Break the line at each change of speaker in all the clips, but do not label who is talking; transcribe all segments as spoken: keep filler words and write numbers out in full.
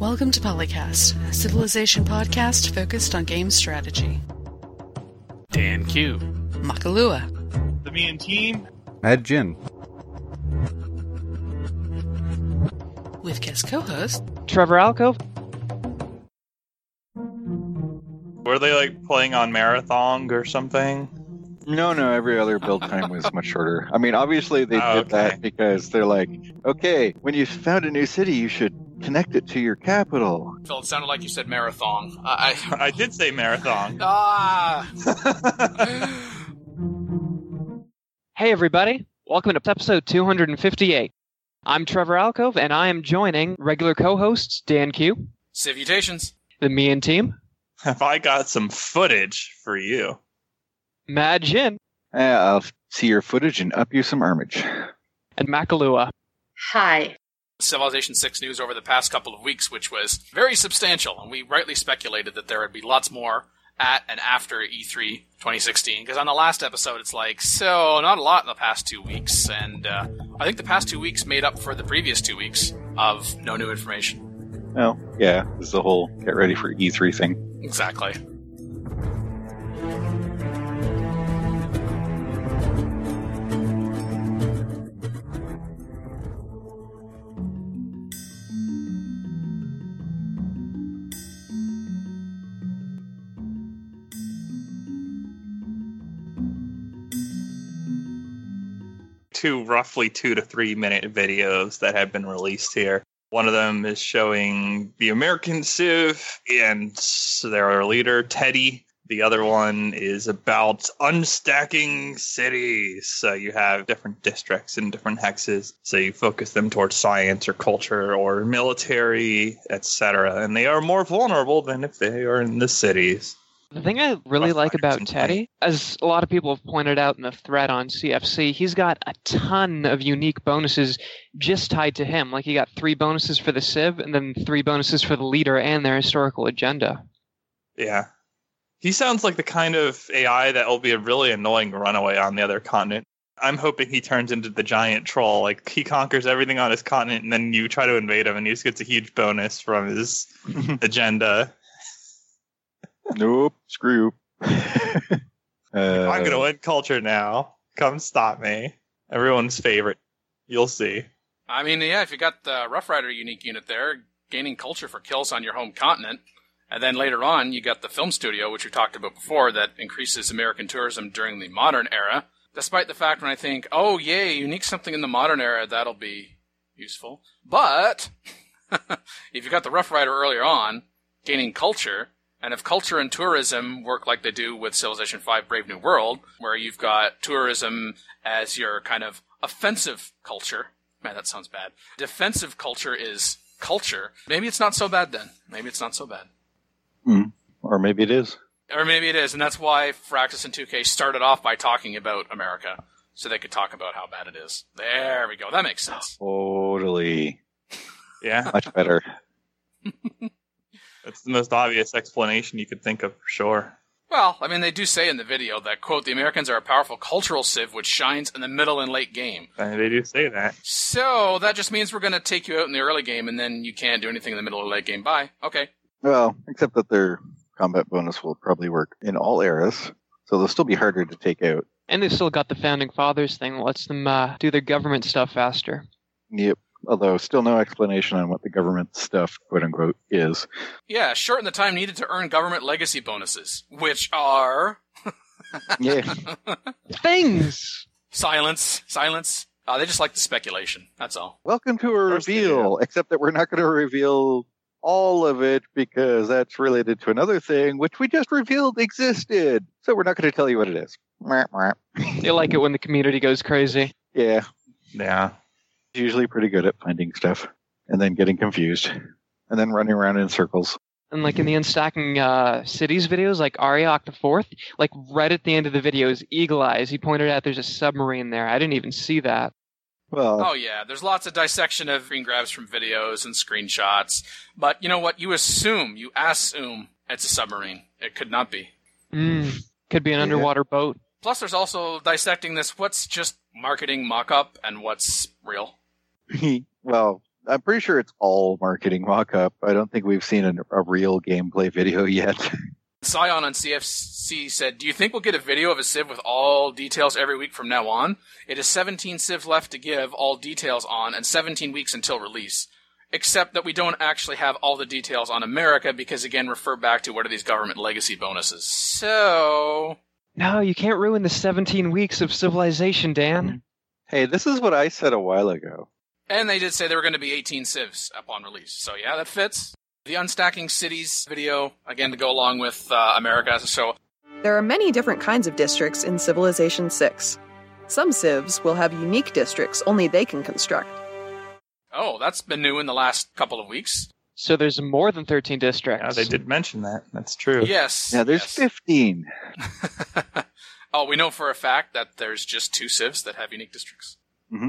Welcome to Polycast, a Civilization podcast focused on game strategy.
Dan Q.
Makalua.
The Me and Team.
Mad Jin.
With guest co-host
Trevor Alcove.
Were they like playing on Marathon or something?
No, no, every other build time was much shorter. I mean, obviously they
Oh,
did
okay.
that because they're like, okay, when you found a new city, you should connect it to your capital.
Phil, it sounded like you said marathon. I, I
I did say Marathon.
ah.
Hey everybody, welcome to episode two hundred fifty-eight. I'm Trevor Alcove, and I am joining regular co-hosts Dan Q,
Salutations.
the Me and Team,
Have I got some footage for you?
Mad Jin,
Yeah, I'll see your footage and up you some armage.
and Makalua.
Hi.
Civilization six news over the past couple of weeks, which was very substantial, and we rightly speculated that there would be lots more at and after E three twenty sixteen, because on the last episode it's like, so, not a lot in the past two weeks, and uh, I think the past two weeks made up for the previous two weeks of no new information.
Well, yeah, this is the whole get ready for E three thing.
Exactly.
Two roughly two to three minute videos that have been released here. One of them is showing the American Civ and their leader, Teddy. The other one is about unstacking cities. So you have different districts and different hexes. So you focus them towards science or culture or military, et cetera. And they are more vulnerable than if they are in the cities.
The thing I really
Rough
like
Riders
about
and
Teddy, as a lot of people have pointed out in the thread on C F C, he's got a ton of unique bonuses just tied to him. Like, he got three bonuses for the Civ, and then three bonuses for the leader and their historical agenda.
Yeah. He sounds like the kind of A I that will be a really annoying runaway on the other continent. I'm hoping he turns into the giant troll. Like, he conquers everything on his continent, and then you try to invade him, and he just gets a huge bonus from his agenda.
Nope, screw. uh,
I'm going to win culture now. Come stop me. Everyone's favorite. You'll see.
I mean, yeah, if you got the Rough Rider unique unit there, gaining culture for kills on your home continent, and then later on you got the film studio, which we talked about before, that increases American tourism during the modern era, despite the fact when I think, oh, yay, unique something in the modern era, that'll be useful. But if you got the Rough Rider earlier on, gaining culture, and if culture and tourism work like they do with Civilization five Brave New World, where you've got tourism as your kind of offensive culture. Man, that sounds bad. Defensive culture is culture. Maybe it's not so bad then. Maybe it's not so bad.
hmm. Or maybe it is.
Or maybe it is, and that's why Firaxis and two K started off by talking about America, so they could talk about how bad it is. There we go. That makes sense.
Totally.
Yeah.
Much better.
That's the most obvious explanation you could think of for sure.
Well, I mean, they do say in the video that, quote, the Americans are a powerful cultural civ which shines in the middle and late game.
And they do say that.
So that just means we're going to take you out in the early game, and then you can't do anything in the middle or late game. Bye. Okay.
Well, except that their combat bonus will probably work in all eras, so they'll still be harder to take out.
And they've still got the Founding Fathers thing that lets them uh, do their government stuff faster.
Yep. Although still no explanation on what the government stuff, quote unquote, is.
Yeah, shorten the time needed to earn government legacy bonuses, which are...
Yeah.
Things!
Silence. Silence. Uh, they just like the speculation. That's all.
Welcome to a
course they
reveal, except that we're not going to reveal all of it because that's related to another thing which we just revealed existed. So we're not going to tell you what it is. Mwah, mwah.
They like it when the community goes crazy.
Yeah.
Yeah.
Usually pretty good at finding stuff and then getting confused and then running around in circles.
And like in the Unstacking uh, Cities videos, like Ariok the Fourth, like right at the end of the video is Eagle Eyes. He pointed out there's a submarine there. I didn't even see that.
Well,
Oh, yeah. There's lots of dissection of screen grabs from videos and screenshots. But you know what? You assume, you assume it's a submarine. It could not be.
Mm, could be an
Yeah.
underwater boat.
Plus, there's also dissecting this. What's just marketing mock-up and what's real?
well, I'm pretty sure it's all marketing mock-up. I don't think we've seen a, a real gameplay video yet.
Scion on C F C said, do you think we'll get a video of a Civ with all details every week from now on? It is seventeen Civs left to give all details on, and seventeen weeks until release. Except that we don't actually have all the details on America, because again, refer back to what are these government legacy bonuses. So...
No, you can't ruin the seventeen weeks of Civilization, Dan.
Hey, this is what I said a while ago.
And they did say there were going to be eighteen Civs upon release. So yeah, that fits. The Unstacking Cities video, again, to go along with uh, America. So
there are many different kinds of districts in Civilization six. Some civs will have unique districts only they can construct.
Oh, that's been new in the last couple of weeks.
So there's more than thirteen districts.
Yeah, they did mention that. That's true.
Yes.
Yeah, there's
yes.
fifteen.
Oh, we know for a fact that there's just two civs that have unique districts.
Mm-hmm.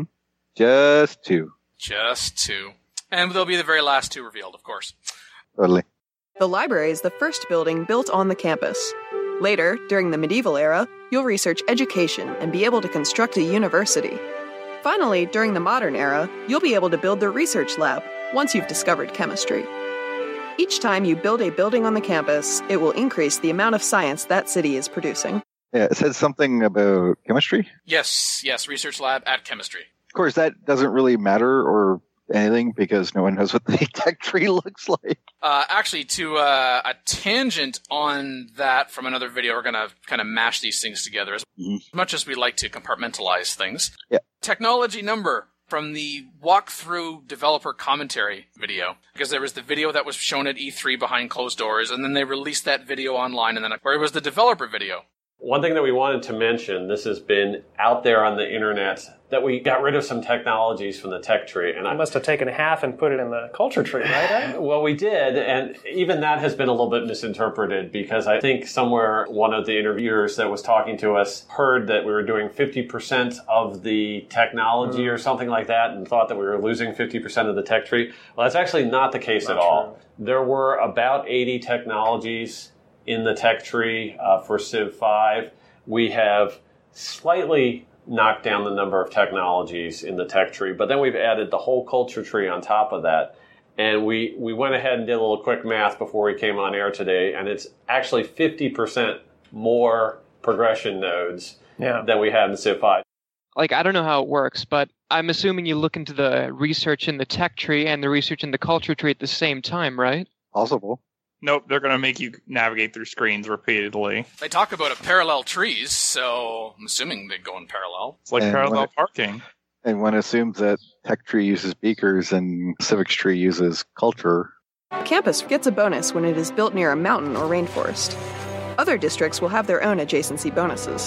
Just two.
Just two. And they'll be the very last two revealed, of course.
Totally.
The library is the first building built on the campus. Later, during the medieval era, you'll research education and be able to construct a university. Finally, during the modern era, you'll be able to build the research lab once you've discovered chemistry. Each time you build a building on the campus, it will increase the amount of science that city is producing.
Yeah, it said something about chemistry?
Yes, yes, research lab at chemistry.
Of course, that doesn't really matter or anything because no one knows what the tech tree looks like.
Uh, actually, to uh, a tangent on that from another video, we're going to kind of mash these things together. As
Mm-hmm.
much as we like to compartmentalize things.
Yeah.
Technology number from the walkthrough developer commentary video. Because there was the video that was shown at E three behind closed doors, and then they released that video online, and then where it was the developer video.
One thing that we wanted to mention, this has been out there on the internet, that we got rid of some technologies from the tech tree. And I
I must have taken half and put it in the culture tree, right? Ed?
Well, we did, and even that has been a little bit misinterpreted because I think somewhere one of the interviewers that was talking to us heard that we were doing fifty percent of the technology mm. or something like that and thought that we were losing fifty percent of the tech tree. Well, that's actually not the case not at all. True. There were about eighty technologies in the tech tree uh, for Civ five. We have slightly knocked down the number of technologies in the tech tree, but then we've added the whole culture tree on top of that. And we, we went ahead and did a little quick math before we came on air today, and it's actually fifty percent more progression nodes
yeah.
than we had in Civ five.
Like, I don't know how it works, but I'm assuming you look into the research in the tech tree and the research in the culture tree at the same time, right?
Possible.
Nope, they're going to make you navigate through screens repeatedly.
They talk about a parallel trees, so I'm assuming they go in parallel.
It's like
And
parallel
it,
parking.
And one assumes that tech tree uses beakers and civics tree uses culture.
Campus gets a bonus when it is built near a mountain or rainforest. Other districts will have their own adjacency bonuses.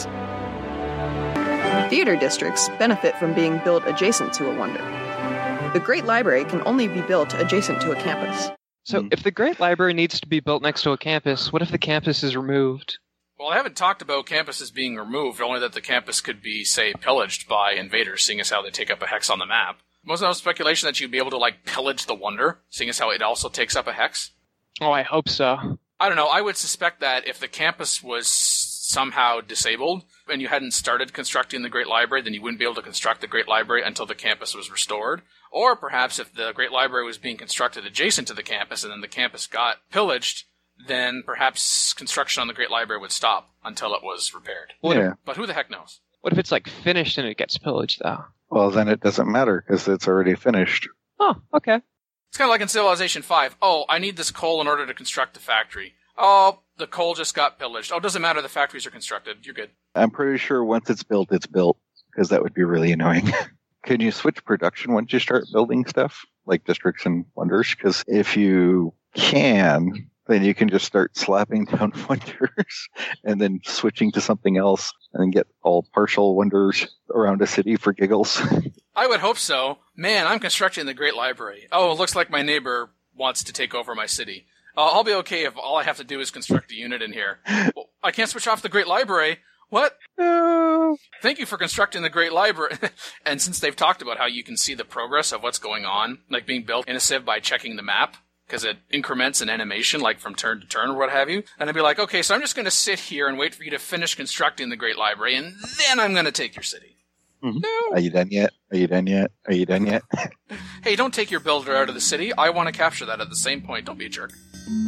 Theater districts benefit from being built adjacent to a wonder. The Great Library can only be built adjacent to a campus.
So if the Great Library needs to be built next to a campus, what if the campus is removed?
Well, I haven't talked about campuses being removed, only that the campus could be, say, pillaged by invaders, seeing as how they take up a hex on the map. Wasn't there speculation that you'd be able to, like, pillage the wonder, seeing as how it also takes up a hex?
Oh, I hope so.
I don't know. I would suspect that if the campus was somehow disabled and you hadn't started constructing the Great Library, then you wouldn't be able to construct the Great Library until the campus was restored. Or perhaps if the Great Library was being constructed adjacent to the campus and then the campus got pillaged, then perhaps construction on the Great Library would stop until it was repaired.
Yeah.
But who the heck knows?
What if it's, like, finished and it gets pillaged, though?
Well, then it doesn't matter because it's already finished.
Oh, okay.
It's kind of like in Civilization five. Oh, I need this coal in order to construct the factory. Oh, the coal just got pillaged. Oh, it doesn't matter. The factories are constructed. You're good.
I'm pretty sure once it's built, it's built because that would be really annoying. Can you switch production once you start building stuff like districts and wonders? Because if you can, then you can just start slapping down wonders and then switching to something else and then get all partial wonders around a city for giggles.
I would hope so. Man, I'm constructing the Great Library. Oh, it looks like my neighbor wants to take over my city. Uh, I'll be okay if all I have to do is construct a unit in here. Well, I can't switch off the Great Library. What?
No.
Thank you for constructing the Great Library. And since they've talked about how you can see the progress of what's going on, like being built in a Civ by checking the map, because it increments an animation, like from turn to turn or what have you, and I'd be like, okay, so I'm just going to sit here and wait for you to finish constructing the Great Library, and then I'm going to take your city.
Mhm.
No.
Are you done yet? Are you done yet? Are you done yet?
Hey, don't take your builder out of the city. I want to capture that at the same point. Don't be a jerk.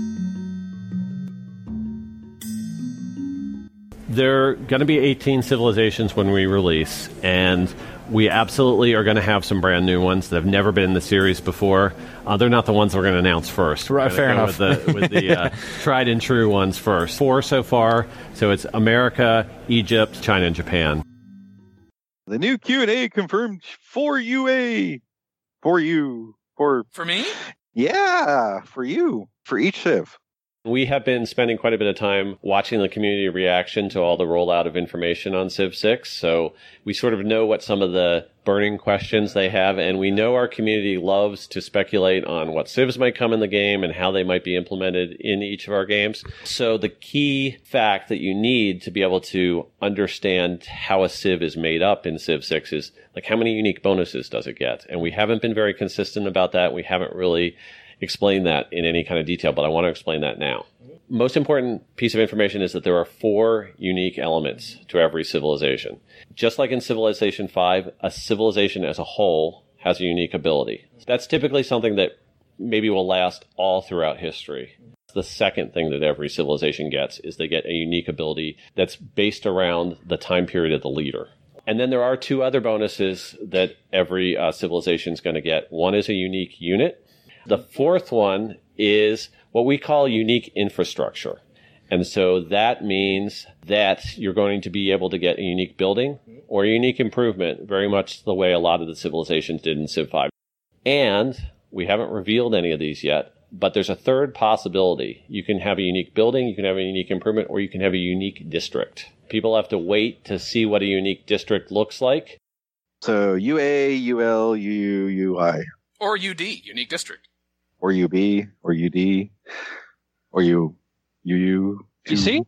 There are going to be eighteen civilizations when we release, and we absolutely are going to have some brand new ones that have never been in the series before. Uh, they're not the ones we're going to announce first.
Right, fair enough.
With the, with the uh, tried and true ones first. Four so far. So it's America, Egypt, China, and Japan.
The new Q and A confirmed for U A. For you. For
For me?
Yeah, for you. For each Civ.
We have been spending quite a bit of time watching the community reaction to all the rollout of information on Civ six. So we sort of know what some of the burning questions they have, and we know our community loves to speculate on what civs might come in the game and how they might be implemented in each of our games. So the key fact that you need to be able to understand how a civ is made up in Civ six is, like, how many unique bonuses does it get? And we haven't been very consistent about that. We haven't really explain that in any kind of detail, but I want to explain that now. Most important piece of information is that there are four unique elements to every civilization. Just like in Civilization five, a civilization as a whole has a unique ability. That's typically something that maybe will last all throughout history. The second thing that every civilization gets is they get a unique ability that's based around the time period of the leader. And then there are two other bonuses that every uh, civilization is going to get. One is a unique unit. The fourth one is what we call unique infrastructure. And so that means that you're going to be able to get a unique building or a unique improvement, very much the way a lot of the civilizations did in Civ five. And we haven't revealed any of these yet, but there's a third possibility. You can have a unique building, you can have a unique improvement, or you can have a unique district. People have to wait to see what a unique district looks like.
So U A, U L, U U, U I.
Or U D, Unique District.
Or U B, or U D, or U, U U.
You see?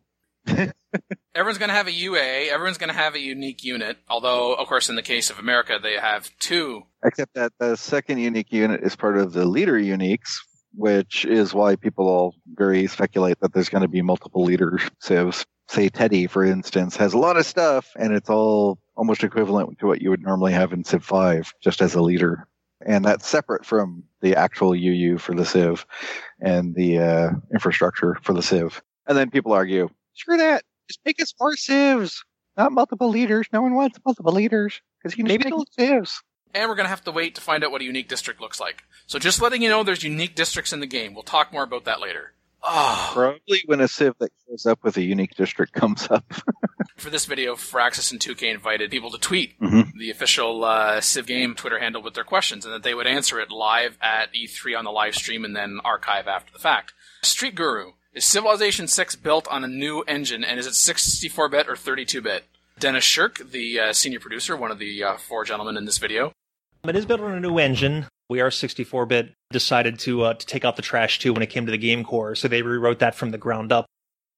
Everyone's going to have a U A. Everyone's going to have a unique unit. Although, of course, in the case of America, they have two.
Except that the second unique unit is part of the leader uniques, which is why people all very speculate that there's going to be multiple leader civs. Say Teddy, for instance, has a lot of stuff, and it's all almost equivalent to what you would normally have in Civ five, just as a leader. And that's separate from the actual U U for the Civ and the uh, infrastructure for the Civ. And then people argue, screw that. Just make us more civs, not multiple leaders. No one wants multiple leaders because you can
Maybe
just build civs.
And we're going to have to wait to find out what a unique district looks like. So just letting you know there's unique districts in the game. We'll talk more about that later. Oh.
Probably when a Civ that shows up with a unique district comes up.
For this video, Firaxis and two K invited people to tweet
Mm-hmm.
the official uh, Civ Game Twitter handle with their questions, and that they would answer it live at E three on the live stream and then archive after the fact. Street Guru, is Civilization six built on a new engine, and is it sixty-four bit or thirty-two bit? Dennis Shirk, the uh, senior producer, one of the uh, four gentlemen in this video.
It is built on a new engine. We are sixty-four bit. Decided to uh, to take out the trash too when it came to the game core, so they rewrote that from the ground up.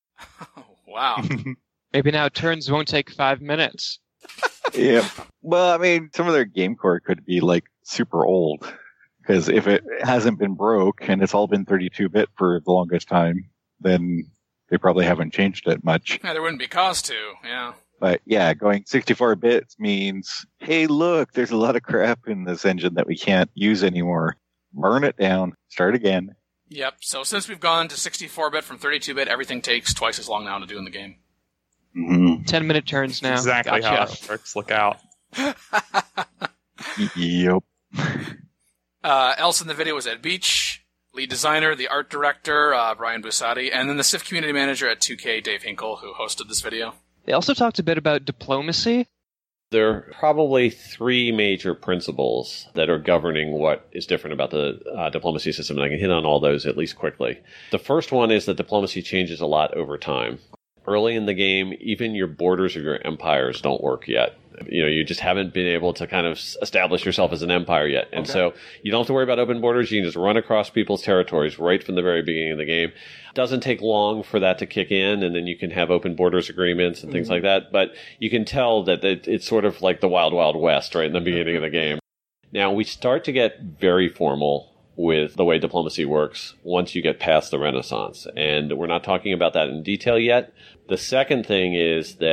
Oh, wow.
Maybe now turns won't take five minutes.
Yeah. Well, I mean, some of their game core could be like super old because if it hasn't been broke and it's all been thirty-two bit for the longest time, then they probably haven't changed it much.
Yeah, there wouldn't be cause to, yeah.
But yeah, going sixty-four bits means, hey, look, there's a lot of crap in this engine that we can't use anymore. Burn it down. Start again.
Yep, so since we've gone to sixty-four bit from thirty-two bit, everything takes twice as long now to do in the game.
Mm-hmm.
Ten minute turns now.
Exactly
Gotcha.
how it works. Look out.
Yep.
Uh, else in the video was Ed Beach, lead designer, the art director, uh, Brian Busatti, and then the Civ community manager at two K, Dave Hinkle, who hosted this video.
They also talked a bit about diplomacy.
There are probably three major principles that are governing what is different about the uh, diplomacy system, and I can hit on all those at least quickly. The first one is that diplomacy changes a lot over time. Early in the game, even your borders of your empires don't work yet. You know, you just haven't been able to kind of establish yourself as an empire yet. And
Okay.
so you don't have to worry about open borders. You can just run across people's territories right from the very beginning of the game. It doesn't take long for that to kick in, and then you can have open borders agreements and things like that. But you can tell that it, it's sort of like the Wild Wild West right in the beginning of the game. Now, we start to get very formal with the way diplomacy works once you get past the Renaissance. And we're not talking about that in detail yet. The second thing is that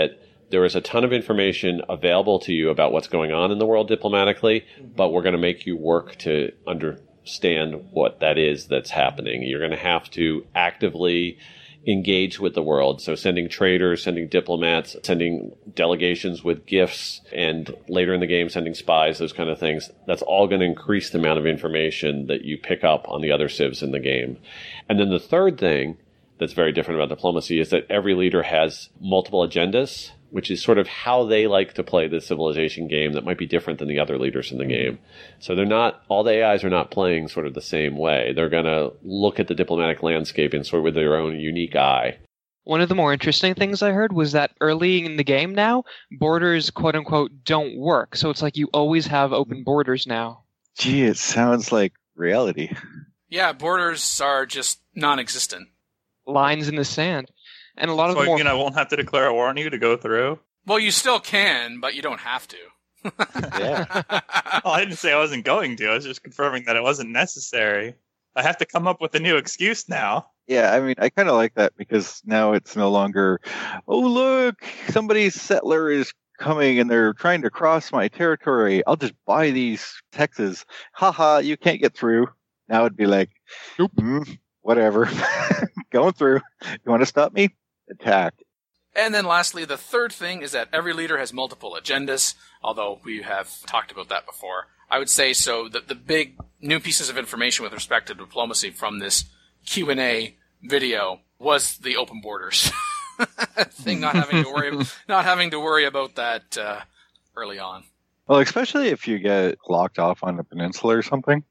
there is a ton of information available to you about what's going on in the world diplomatically, but we're going to make you work to understand what that is that's happening. You're going to have to actively engage with the world. So sending traders, sending diplomats, sending delegations with gifts, and later in the game sending spies, those kind of things. That's all going to increase the amount of information that you pick up on the other civs in the game. And then the third thing that's very different about diplomacy is that every leader has multiple agendas, which is sort of how they like to play the civilization game that might be different than the other leaders in the game. So they're not, all the A Is are not playing sort of the same way. They're going to look at the diplomatic landscape in sort of with their own unique eye.
One of the more interesting things I heard was that early in the game now, borders, quote unquote, don't work. So it's like you always have open borders now.
Gee, it sounds like reality.
Yeah, borders are just non-existent.
Lines in the sand. And a lot
so,
of the more...
you know, I won't have to declare a war on you to go through?
Well, you still can, but you don't have to.
Yeah.
Well, I didn't say I wasn't going to. I was just confirming that it wasn't necessary. I have to come up with a new excuse now.
Yeah, I mean, I kind of like that because now it's no longer, oh, look, somebody's settler is coming and they're trying to cross my territory. I'll just buy these taxes. Haha, you can't get through. Now it'd be like, nope, mm, whatever. Going through. You want to stop me? Attack.
And then lastly, the third thing is that every leader has multiple agendas, although we have talked about that before. I would say so that the big new pieces of information with respect to diplomacy from this Q and A video was the open borders thing, not having to worry, not having to worry about that uh, early on.
Well, especially if you get locked off on a peninsula or something.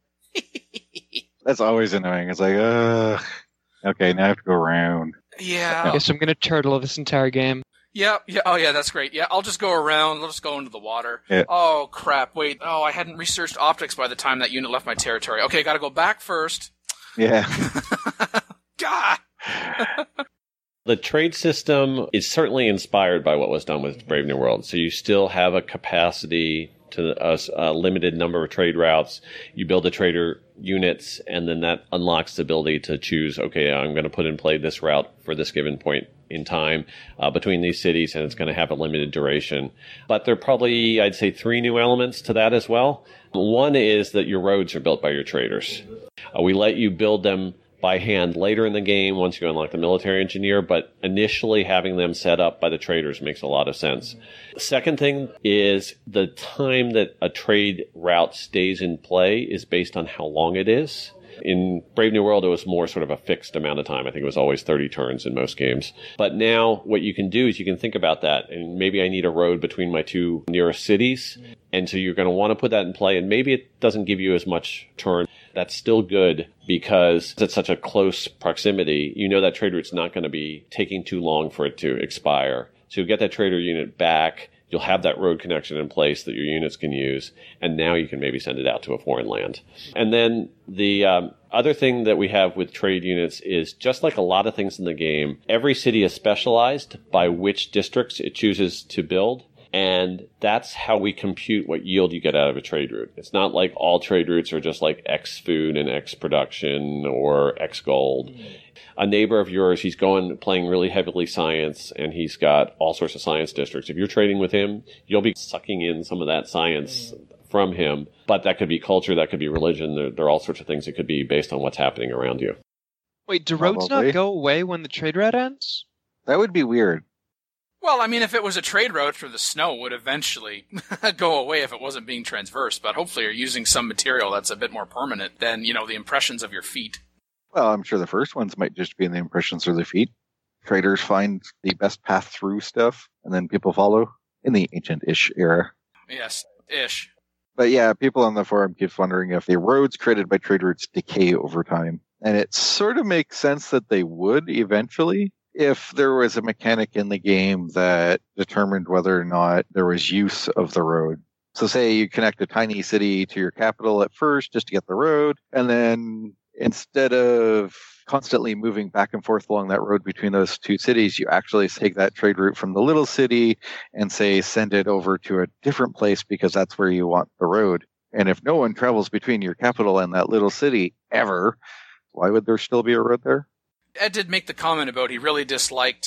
That's always annoying. It's like, ugh. Okay, now I have to go around.
Yeah.
I guess I'm going to turtle this entire game.
Yeah, yeah, oh yeah, that's great. Yeah, I'll just go around, I'll just go into the water.
Yeah.
Oh, crap, wait, oh, I hadn't researched optics by the time that unit left my territory. Okay, gotta go back first.
Yeah.
God!
The trade system is certainly inspired by what was done with Brave New World. So you still have a capacity to a, a limited number of trade routes. You build the trader units, and then that unlocks the ability to choose, okay, I'm going to put in play this route for this given point in time uh, between these cities, and it's going to have a limited duration. But there are probably, I'd say, three new elements to that as well. One is that your roads are built by your traders. Uh, we let you build them by hand later in the game once you unlock the military engineer, but initially having them set up by the traders makes a lot of sense. The second thing is the time that a trade route stays in play is based on how long it is. In Brave New World, it was more sort of a fixed amount of time. I think it was always thirty turns in most games. But now what you can do is you can think about that. And maybe I need a road between my two nearest cities. And so you're going to want to put that in play. And maybe it doesn't give you as much turn. That's still good because it's such a close proximity. You know that trade route's not going to be taking too long for it to expire. So you'll get that trader unit back. You'll have that road connection in place that your units can use, and now you can maybe send it out to a foreign land. And then the um, other thing that we have with trade units is just like a lot of things in the game, every city is specialized by which districts it chooses to build, and that's how we compute what yield you get out of a trade route. It's not like all trade routes are just like X food and X production or X gold. Mm-hmm. A neighbor of yours, he's going playing really heavily science, and he's got all sorts of science districts. If you're trading with him, you'll be sucking in some of that science from him. But that could be culture, that could be religion. There, there are all sorts of things it could be based on what's happening around you.
Wait, do roads
Probably.
not go away when the trade route ends?
That would be weird.
Well, I mean, if it was a trade route through the snow, it would eventually go away if it wasn't being transversed. But hopefully you're using some material that's a bit more permanent than, you know, the impressions of your feet.
Well, I'm sure the first ones might just be in the impressions of their feet. Traders find the best path through stuff, and then people follow in the ancient-ish era.
Yes, ish.
But yeah, people on the forum keep wondering if the roads created by trade routes decay over time. And it sort of makes sense that they would eventually if there was a mechanic in the game that determined whether or not there was use of the road. So say you connect a tiny city to your capital at first just to get the road, and then instead of constantly moving back and forth along that road between those two cities, you actually take that trade route from the little city and say send it over to a different place because that's where you want the road. And if no one travels between your capital and that little city ever, why would there still be a road there?
Ed did make the comment about he really disliked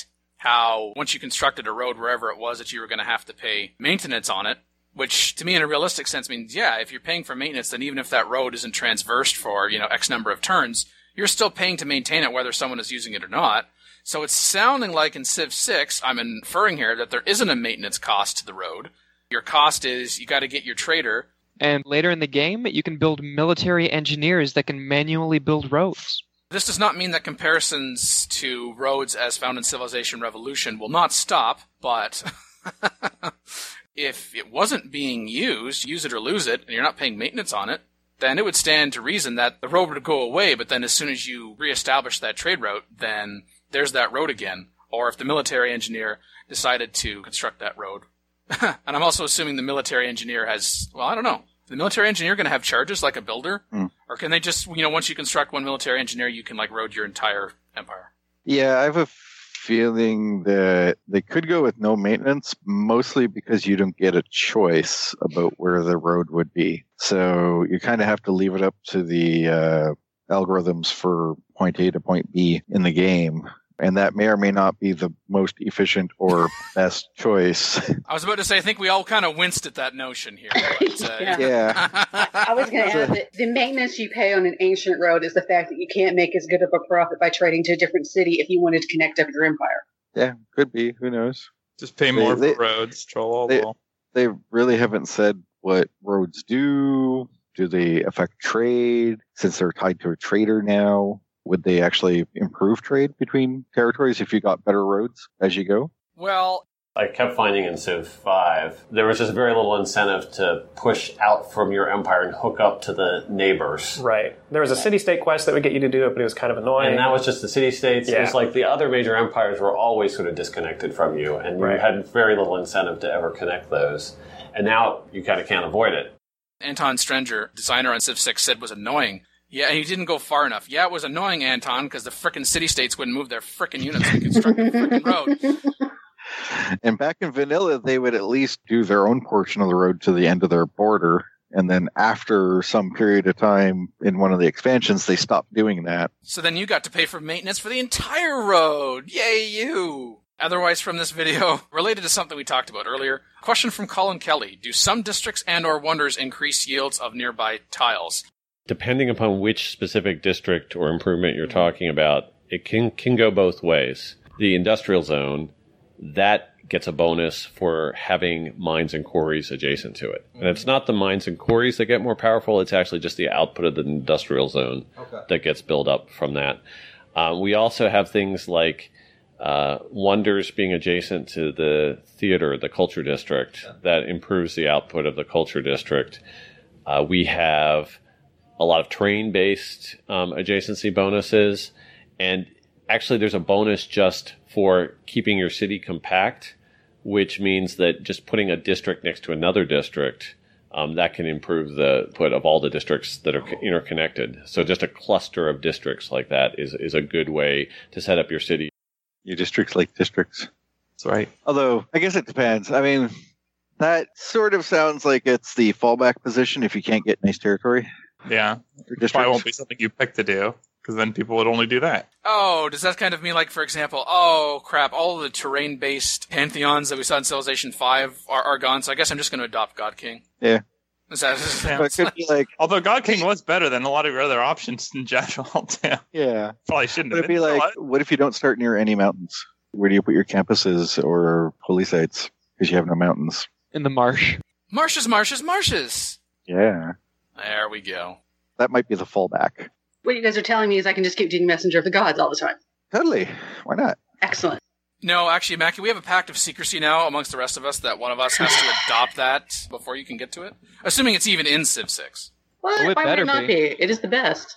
how once you constructed a road wherever it was that you were going to have to pay maintenance on it, which to me in a realistic sense means, yeah, if you're paying for maintenance, then even if that road isn't transversed for, you know, X number of turns, you're still paying to maintain it whether someone is using it or not. So it's sounding like in Civ six, I'm inferring here that there isn't a maintenance cost to the road. Your cost is you got to get your trader.
And later in the game, you can build military engineers that can manually build roads.
This does not mean that comparisons to roads as found in Civilization Revolution will not stop, but if it wasn't being used, use it or lose it, and you're not paying maintenance on it, then it would stand to reason that the road would go away, but then as soon as you reestablish that trade route, then there's that road again. Or if the military engineer decided to construct that road. And I'm also assuming the military engineer has, well, I don't know. Is the military engineer going to have charges like a builder? Mm. Or can they just, you know, once you construct one military engineer, you can, like, road your entire empire?
Yeah, I have a feeling that they could go with no maintenance, mostly because you don't get a choice about where the road would be. So you kind of have to leave it up to the uh, algorithms for point A to point B in the game. And that may or may not be the most efficient or best choice.
I was about to say, I think we all kind of winced at that notion here. But, uh,
yeah. yeah.
I, I was going to add that the maintenance you pay on an ancient road is the fact that you can't make as good of a profit by trading to a different city if you wanted to connect up your empire.
Yeah, could be. Who knows?
Just pay more
they,
for roads. Troll all
they,
the
they really haven't said what roads do. Do they affect trade? Since they're tied to a trader now, would they actually improve trade between territories if you got better roads as you go?
Well,
I kept finding in Civ five, there was just very little incentive to push out from your empire and hook up to the neighbors.
Right. There was a city-state quest that would get you to do it, but it was kind of annoying.
And that was just the city-states.
Yeah.
It was like the other major empires were always sort of disconnected from you, and you
right.
had very little incentive to ever connect those. And now you kind of can't avoid it.
Anton Strenger, designer on Civ six, said was annoying. Yeah, and he didn't go far enough. Yeah, it was annoying, Anton, because the frickin' city-states wouldn't move their frickin' units and construct a frickin' road.
And back in vanilla, they would at least do their own portion of the road to the end of their border. And then after some period of time in one of the expansions, they stopped doing that.
So then you got to pay for maintenance for the entire road. Yay, you! Otherwise, from this video, related to something we talked about earlier, question from Colin Kelly. Do some districts and or wonders increase yields of nearby tiles?
Depending upon which specific district or improvement you're talking about, it can can go both ways. The industrial zone, that gets a bonus for having mines and quarries adjacent to it. And it's not the mines and quarries that get more powerful, it's actually just the output of the industrial zone okay. that gets built up from that. Um, we also have things like uh, wonders being adjacent to the theater, the culture district, yeah. that improves the output of the culture district. Uh, we have a lot of terrain-based um, adjacency bonuses, and actually there's a bonus just for keeping your city compact, which means that just putting a district next to another district, um, that can improve the output of all the districts that are interconnected. So just a cluster of districts like that is, is a good way to set up your city.
Your districts like districts.
That's right.
Although, I guess it depends. I mean, that sort of sounds like it's the fallback position if you can't get nice territory.
Yeah, it probably won't be something you pick to do, because then people would only do that.
Oh, does that kind of mean, like, for example, oh, crap, all the terrain-based pantheons that we saw in Civilization five are, are gone, so I guess I'm just going to adopt God King.
Yeah.
Is that, is
that, it could be like,
although God King was better than a lot of your other options in general, too.
Yeah.
Probably shouldn't
but
have
it'd
been.
be like, what if you don't start near any mountains? Where do you put your campuses or holy sites? Because you have no mountains.
In the marsh.
Marshes, marshes, marshes!
Yeah.
There we go.
That might be the fallback.
What you guys are telling me is I can just keep doing Messenger of the Gods all the time.
Totally. Why not?
Excellent.
No, actually, Mackie, we have a pact of secrecy now amongst the rest of us that one of us has to adopt that before you can get to it. Assuming it's even in Civ six.
What?
Well, it
Why would
better
it not
be.
be? It is the best.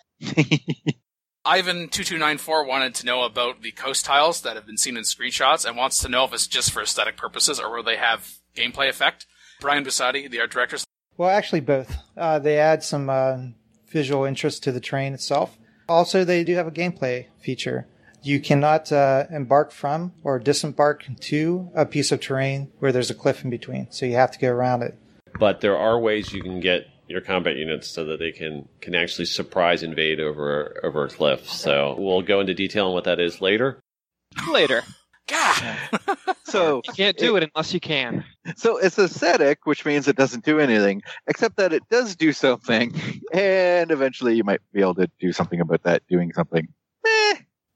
Ivan two two nine four wanted to know about the coast tiles that have been seen in screenshots and wants to know if it's just for aesthetic purposes or will they have gameplay effect. Brian Busati, the art director.
Well, actually both. Uh, they add some uh, visual interest to the terrain itself. Also, they do have a gameplay feature. You cannot uh, embark from or disembark to a piece of terrain where there's a cliff in between, so you have to go around it.
But there are ways you can get your combat units so that they can, can actually surprise invade over over a cliff. So we'll go into detail on what that is later.
Later.
God.
So
You can't do it, it unless you can.
So it's aesthetic, which means it doesn't do anything, except that it does do something, and eventually you might be able to do something about that doing something. Eh.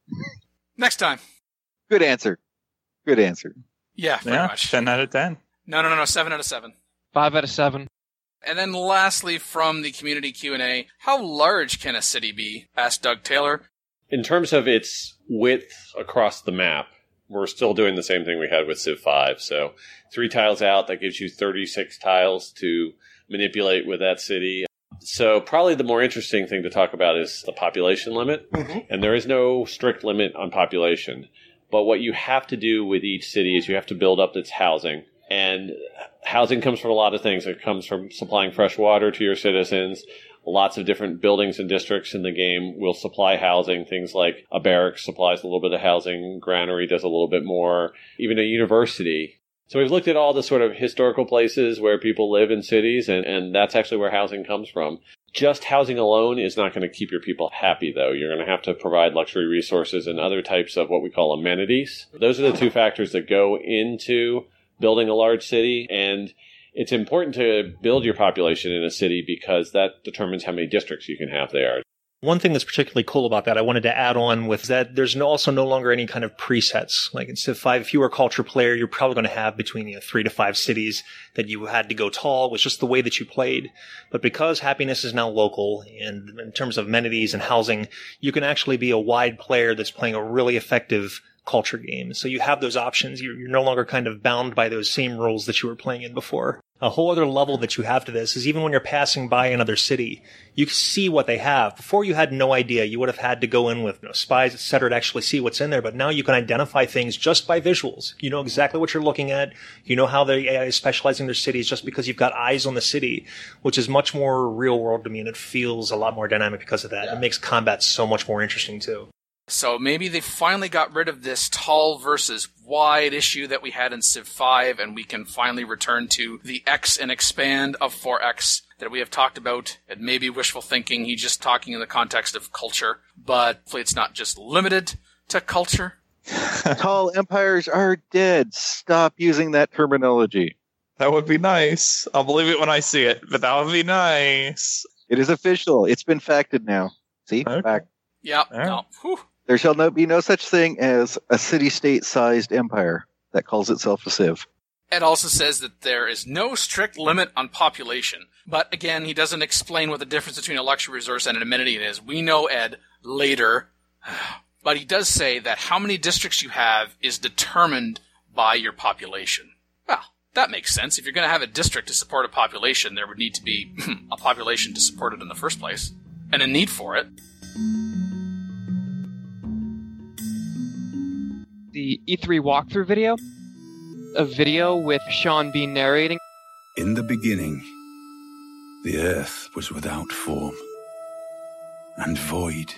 Next time.
Good answer. Good answer.
Yeah, pretty
Yeah,
much.
ten out of ten.
No, no, no, no, seven out of seven.
Five out of seven.
And then lastly, from the community Q and A, how large can a city be? Asked Doug Taylor.
In terms of its width across the map, we're still doing the same thing we had with Civ five. So three tiles out, that gives you thirty-six tiles to manipulate with that city. So probably the more interesting thing to talk about is the population limit. Mm-hmm. And there is no strict limit on population. But what you have to do with each city is you have to build up its housing. And housing comes from a lot of things. It comes from supplying fresh water to your citizens. Lots of different buildings and districts in the game will supply housing. Things like a barracks supplies a little bit of housing. Granary does a little bit more. Even a university. So we've looked at all the sort of historical places where people live in cities, and, and that's actually where housing comes from. Just housing alone is not going to keep your people happy, though. You're going to have to provide luxury resources and other types of what we call amenities. Those are the two factors that go into building a large city, and it's important to build your population in a city because that determines how many districts you can have there.
One thing that's particularly cool about that I wanted to add on with that there's no, also no longer any kind of presets. Like in Civ five, if you were a culture player, you're probably going to have between you know, three to five cities that you had to go tall. It was just the way that you played. But because happiness is now local, and in terms of amenities and housing, you can actually be a wide player that's playing a really effective culture game. So you have those options. You're, you're no longer kind of bound by those same rules that you were playing in before. A whole other level that you have to this is even when you're passing by another city, you can see what they have. Before you had no idea. You would have had to go in with you know, spies, et cetera, to actually see what's in there. But now you can identify things just by visuals. You know exactly what you're looking at. You know how the A I is specializing their cities just because you've got eyes on the city, which is much more real world to me, and it feels a lot more dynamic because of that. Yeah. It makes combat so much more interesting too.
So maybe they finally got rid of this tall versus wide issue that we had in Civ five, and we can finally return to the X and expand of four X that we have talked about. And maybe wishful thinking, he's just talking in the context of culture, but hopefully it's not just limited to culture.
Tall empires are dead. Stop using that terminology.
That would be nice. I'll believe it when I see it, but that would be nice.
It is official. It's been facted now. See?
Okay.
Fact.
Yeah.
Right.
No. Whew.
There shall no, be no such thing as a city-state-sized empire that calls itself a civ.
Ed also says that there is no strict limit on population. But again, he doesn't explain what the difference between a luxury resource and an amenity is. We know, Ed, later. But he does say that how many districts you have is determined by your population. Well, that makes sense. If you're going to have a district to support a population, there would need to be a population to support it in the first place. And a need for it.
The E three walkthrough video, a video with Sean Bean narrating.
In the beginning, the earth was without form and void.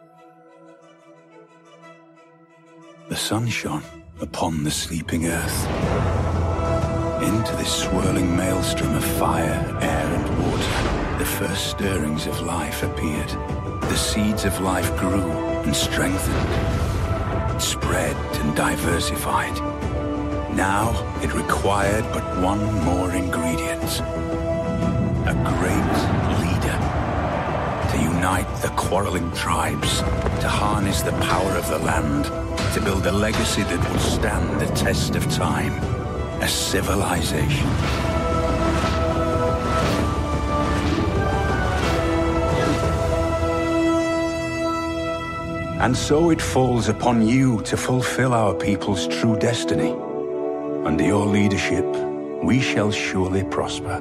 The sun shone upon the sleeping earth. Into this swirling maelstrom of fire, air, and water, the first stirrings of life appeared. The seeds of life grew and strengthened. Spread and diversified. Now it required but one more ingredient. A great leader. To unite the quarreling tribes. To harness the power of the land. To build a legacy that would stand the test of time. A civilization. And so it falls upon you to fulfill our people's true destiny. Under your leadership, we shall surely prosper.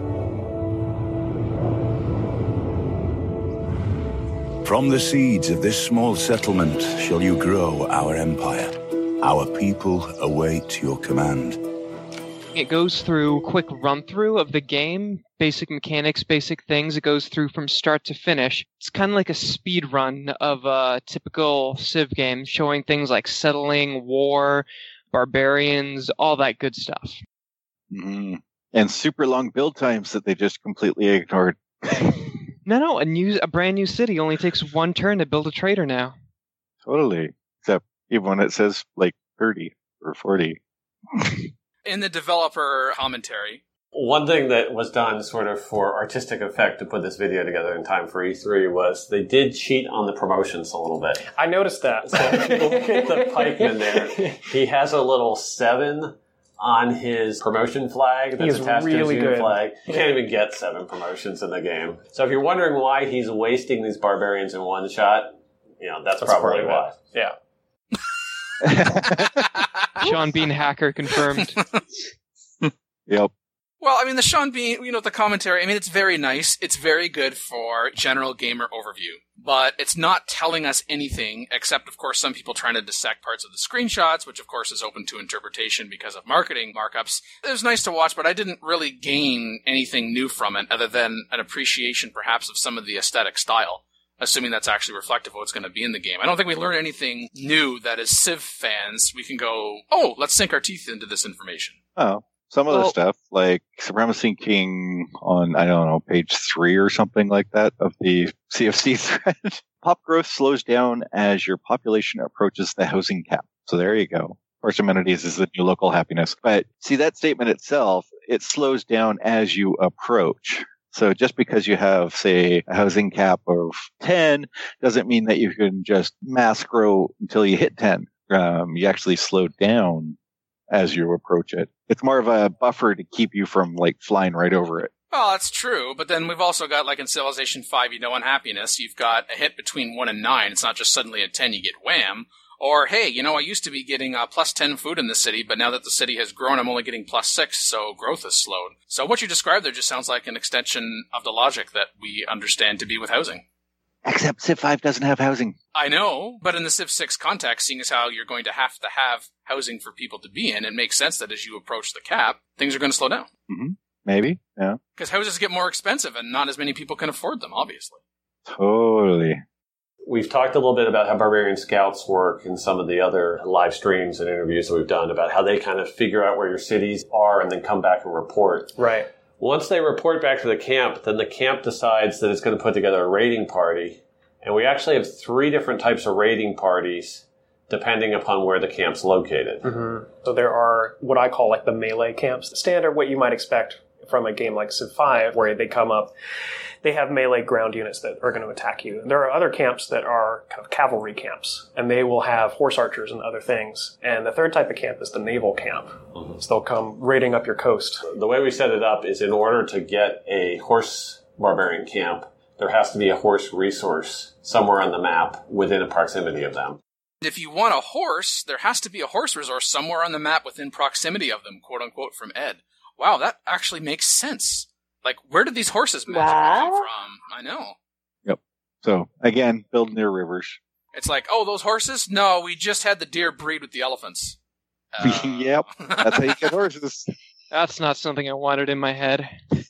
From the seeds of this small settlement shall you grow our empire. Our people await your command.
It goes through a quick run-through of the game, basic mechanics, basic things. It goes through from start to finish. It's kind of like a speed run of a typical Civ game, showing things like settling, war, barbarians, all that good stuff.
Mm-hmm. And super long build times that they just completely ignored.
No, no, a new, a brand new city only takes one turn to build a trader now.
Totally. Except even when it says like thirty. or forty.
In the developer commentary,
one thing that was done sort of for artistic effect to put this video together in time for E three was they did cheat on the promotions a little bit.
I noticed that.
So if you look at the pikeman there, he has a little seven on his promotion flag that's
He's
attached
really
to his unit
good.
flag. You can't even get seven promotions in the game. So if you're wondering why he's wasting these barbarians in one shot, you know, that's, that's probably why.
Yeah.
Sean Bean hacker confirmed.
Yep.
well, I mean, the Sean Bean, you know, the commentary, I mean, it's very nice. It's very good for general gamer overview. But it's not telling us anything, except, of course, some people trying to dissect parts of the screenshots, which, of course, is open to interpretation because of marketing markups. It was nice to watch, but I didn't really gain anything new from it, other than an appreciation, perhaps, of some of the aesthetic style, assuming that's actually reflective of what's going to be in the game. I don't think we learned anything new that, as Civ fans, we can go, oh, let's sink our teeth into this information.
Oh. Some of
Well-
the stuff, like Supremacy King on, I don't know, page three or something like that of the C F C thread. Pop growth slows down as your population approaches the housing cap. So there you go. Horse amenities is the new local happiness. But see, that statement itself, it slows down as you approach. So just because you have, say, a housing cap of ten doesn't mean that you can just mass grow until you hit ten. Um, you actually slow down as you approach it. It's more of a buffer to keep you from, like, flying right over it.
Well, that's true, but then we've also got, like in Civilization five, you know, unhappiness, you've got a hit between one and nine. It's not just suddenly at ten you get wham. Or, hey, you know, I used to be getting uh, plus ten food in the city, but now that the city has grown, I'm only getting plus six, so growth has slowed. So what you described there just sounds like an extension of the logic that we understand to be with housing.
Except Civ five doesn't have housing.
I know, but in the Civ six context, seeing as how you're going to have to have housing for people to be in, it makes sense that as you approach the cap, things are going to slow down.
Mm-hmm. Maybe, yeah.
Because houses get more expensive, and not as many people can afford them, obviously.
Totally.
We've talked a little bit about how Barbarian Scouts work in some of the other live streams and interviews that we've done about how they kind of figure out where your cities are and then come back and report.
Right.
Once they report back to the camp, then the camp decides that it's going to put together a raiding party. And we actually have three different types of raiding parties depending upon where the camp's located.
Mm-hmm. So there are what I call like the melee camps. Standard what you might expect from a game like Civ five, where they come up, they have melee ground units that are going to attack you. There are other camps that are kind of cavalry camps, and they will have horse archers and other things. And the third type of camp is the naval camp. Mm-hmm. So they'll come raiding up your coast.
The way we set it up is in order to get a horse barbarian camp, there has to be a horse resource somewhere on the map within a proximity of them.
If you want a horse, there has to be a horse resource somewhere on the map within proximity of them, quote unquote, from Ed. Wow, that actually makes sense. Like, where did these horses magically
Wow.
come from? I know.
Yep. So, again, build near rivers.
It's like, oh, those horses? No, we just had the deer breed with the elephants. Uh,
Yep. That's how you get horses.
That's not something I wanted in my head.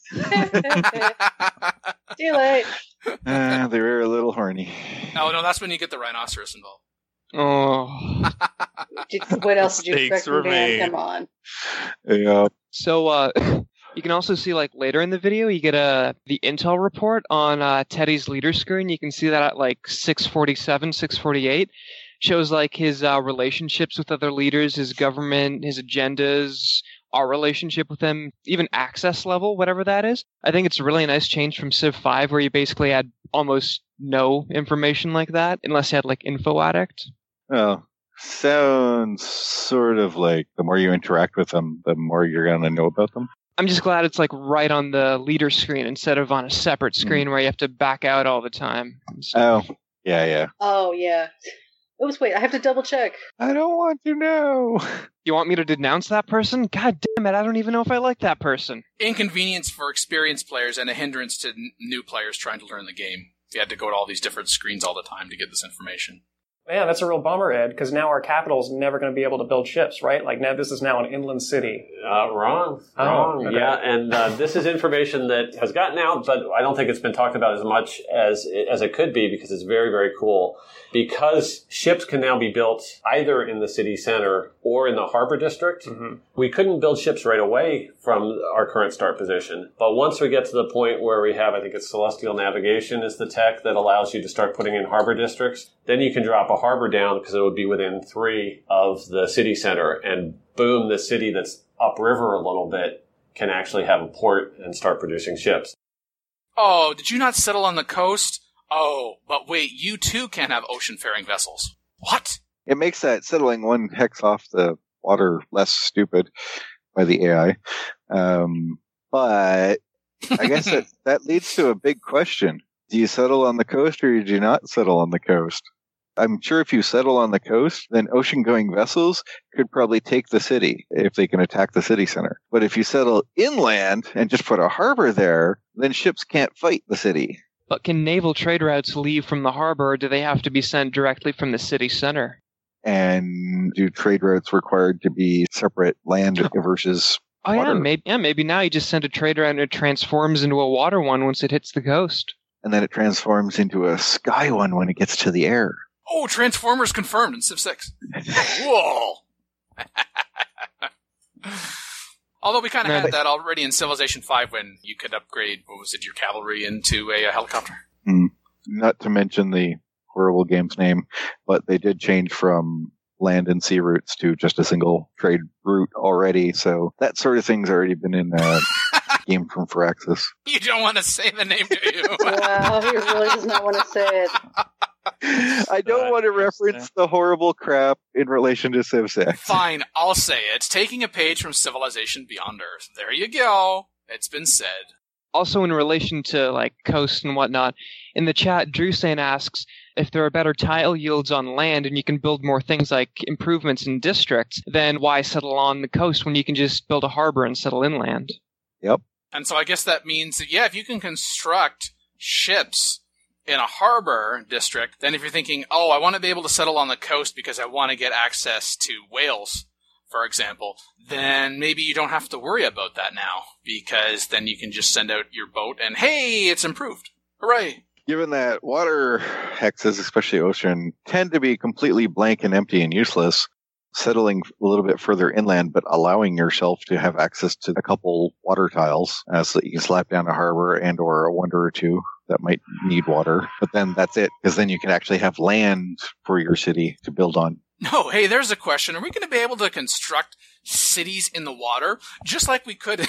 Too late.
Uh, they were a little horny.
Oh, no, that's when you get the rhinoceros involved.
Oh.
Did- what else did you
Mistakes
expect from Dan?
remain.
Come on.
Yep.
So, uh, you can also see, like, later in the video, you get a the intel report on uh, Teddy's leader screen. You can see that at, like, six forty-seven, six forty-eight. Shows, like, his uh, relationships with other leaders, his government, his agendas, our relationship with them, even access level, whatever that is. I think it's a really nice change from Civ five, where you basically had almost no information like that, unless you had, like, Info Addict.
Oh, sounds sort of like the more you interact with them, the more you're going to know about them.
I'm just glad it's, like, right on the leader screen instead of on a separate screen mm. where you have to back out all the time.
Oh, yeah, yeah.
Oh, yeah. Oops, wait, I have to double check.
I don't want to know.
You want me to denounce that person? God damn it, I don't even know if I like that person.
Inconvenience for experienced players and a hindrance to n- new players trying to learn the game. You had to go to all these different screens all the time to get this information.
Man, that's a real bummer, Ed, because now our capital is never going to be able to build ships, right? Like, now this is now an inland city.
Uh, wrong.
Oh,
wrong.
okay.
Yeah, and uh, this is information that has gotten out, but I don't think it's been talked about as much as as it could be because it's very, very cool. Because ships can now be built either in the city center or in the harbor district. Mm-hmm. We couldn't build ships right away from our current start position. But once we get to the point where we have, I think it's Celestial Navigation is the tech that allows you to start putting in harbor districts, Then you can drop a harbor down because it would be within three of the city center. And boom, the city that's upriver a little bit can actually have a port and start producing ships.
Oh, did you not settle on the coast? Oh, but wait, you too can't have ocean-faring vessels. What?
It makes that settling one hex off the water less stupid by the A I. Um, but I guess that, that leads to a big question. Do you settle on the coast or do you not settle on the coast? I'm sure if you settle on the coast, then ocean-going vessels could probably take the city if they can attack the city center. But if you settle inland and just put a harbor there, then ships can't fight the city.
But can naval trade routes leave from the harbor, or do they have to be sent directly from the city center?
And do trade routes required to be separate land versus
Oh,
water?
yeah, maybe, yeah, maybe now you just send a trade route and it transforms into a water one once it hits the coast.
And then it transforms into a sky one when it gets to the air.
Oh, Transformers confirmed in Civ six. Whoa! Although we kind of had that already in Civilization five when you could upgrade, what was it, your cavalry into a, a helicopter.
Mm. Not to mention the horrible game's name, but they did change from land and sea routes to just a single trade route already, so that sort of thing's already been in a game from Firaxis.
You don't want to say the name, do you?
Wow, he really does not want to say it.
I don't uh, want to reference the horrible crap in relation to Civ six.
Fine, I'll say it. It's taking a page from Civilization Beyond Earth. There you go. It's been said.
Also in relation to like coast and whatnot, in the chat, Drewsane asks if there are better tile yields on land and you can build more things like improvements in districts, then why settle on the coast when you can just build a harbor and settle inland?
Yep.
And so I guess that means that, yeah, if you can construct ships in a harbor district, then if you're thinking, oh, I want to be able to settle on the coast because I want to get access to whales, for example, then maybe you don't have to worry about that now, because then you can just send out your boat and, hey, it's improved. Hooray.
Given that water hexes, especially ocean, tend to be completely blank and empty and useless, settling a little bit further inland, but allowing yourself to have access to a couple water tiles uh, so that you can slap down a harbor and or a wonder or two that might need water. But then that's it, because then you can actually have land for your city to build on.
No, hey, there's a question. Are we going to be able to construct cities in the water just like we could?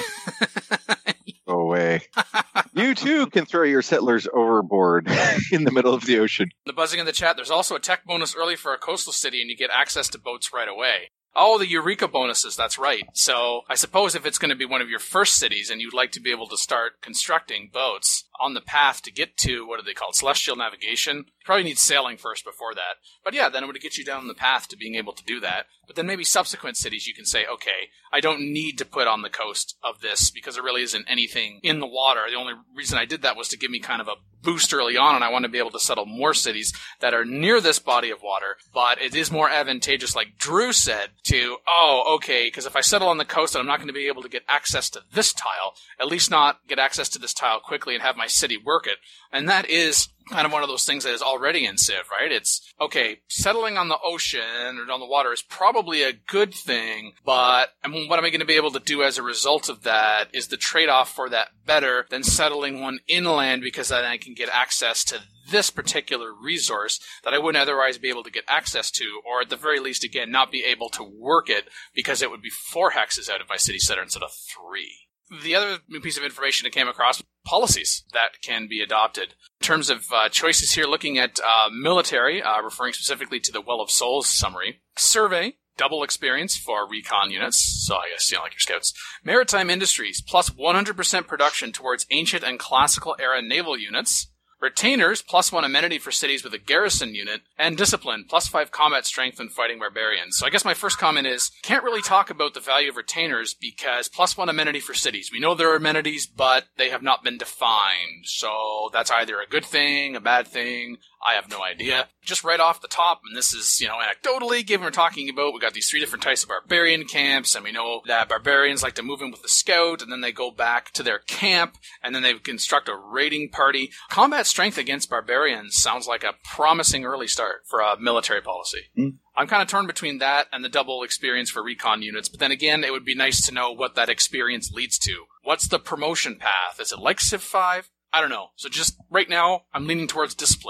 Go away. You too can throw your settlers overboard in the middle of the ocean.
The buzzing in the chat, there's also a tech bonus early for a coastal city and you get access to boats right away. Oh, the Eureka bonuses, that's right. So I suppose if it's going to be one of your first cities and you'd like to be able to start constructing boats on the path to get to, what are they called, celestial navigation, you probably need sailing first before that. But yeah, then it would get you down the path to being able to do that. But then maybe subsequent cities you can say, okay, I don't need to put on the coast of this because there really isn't anything in the water. The only reason I did that was to give me kind of a boost early on, and I want to be able to settle more cities that are near this body of water. But it is more advantageous, like Drew said, to, oh, okay, because if I settle on the coast and I'm not going to be able to get access to this tile, at least not get access to this tile quickly and have my city work it. And that is kind of one of those things that is already in Civ, right? It's, okay, settling on the ocean or on the water is probably a good thing, but I mean, what am I going to be able to do as a result of that? Is the trade-off for that better than settling one inland because then I can get access to this particular resource that I wouldn't otherwise be able to get access to, or at the very least, again, not be able to work it because it would be four hexes out of my city center instead of three. The other piece of information that came across, policies that can be adopted. In terms of uh, choices here, looking at uh, military, uh, referring specifically to the Well of Souls summary. Survey, double experience for recon units, so I guess, you know, like your scouts. Maritime industries, plus one hundred percent production towards ancient and classical era naval units. Retainers, plus one amenity for cities with a garrison unit, and discipline, plus five combat strength when fighting barbarians. So I guess my first comment is, can't really talk about the value of retainers because plus one amenity for cities. We know there are amenities, but they have not been defined. So that's either a good thing, a bad thing, I have no idea. Just right off the top, and this is, you know, anecdotally, given we're talking about, we got these three different types of barbarian camps, and we know that barbarians like to move in with the scout, and then they go back to their camp, and then they construct a raiding party. Combat strength against barbarians sounds like a promising early start for a military policy. Mm. I'm kind of torn between that and the double experience for recon units, but then again, it would be nice to know what that experience leads to. What's the promotion path? Is it like Civ five? I don't know. So just right now, I'm leaning towards discipline.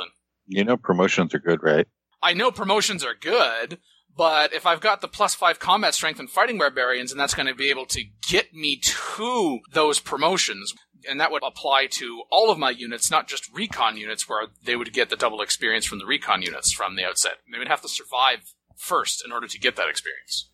You know promotions are good, right?
I know promotions are good, but if I've got the plus five combat strength and fighting barbarians, and that's going to be able to get me to those promotions, and that would apply to all of my units, not just recon units, where they would get the double experience from the recon units from the outset. They would have to survive first in order to get that experience.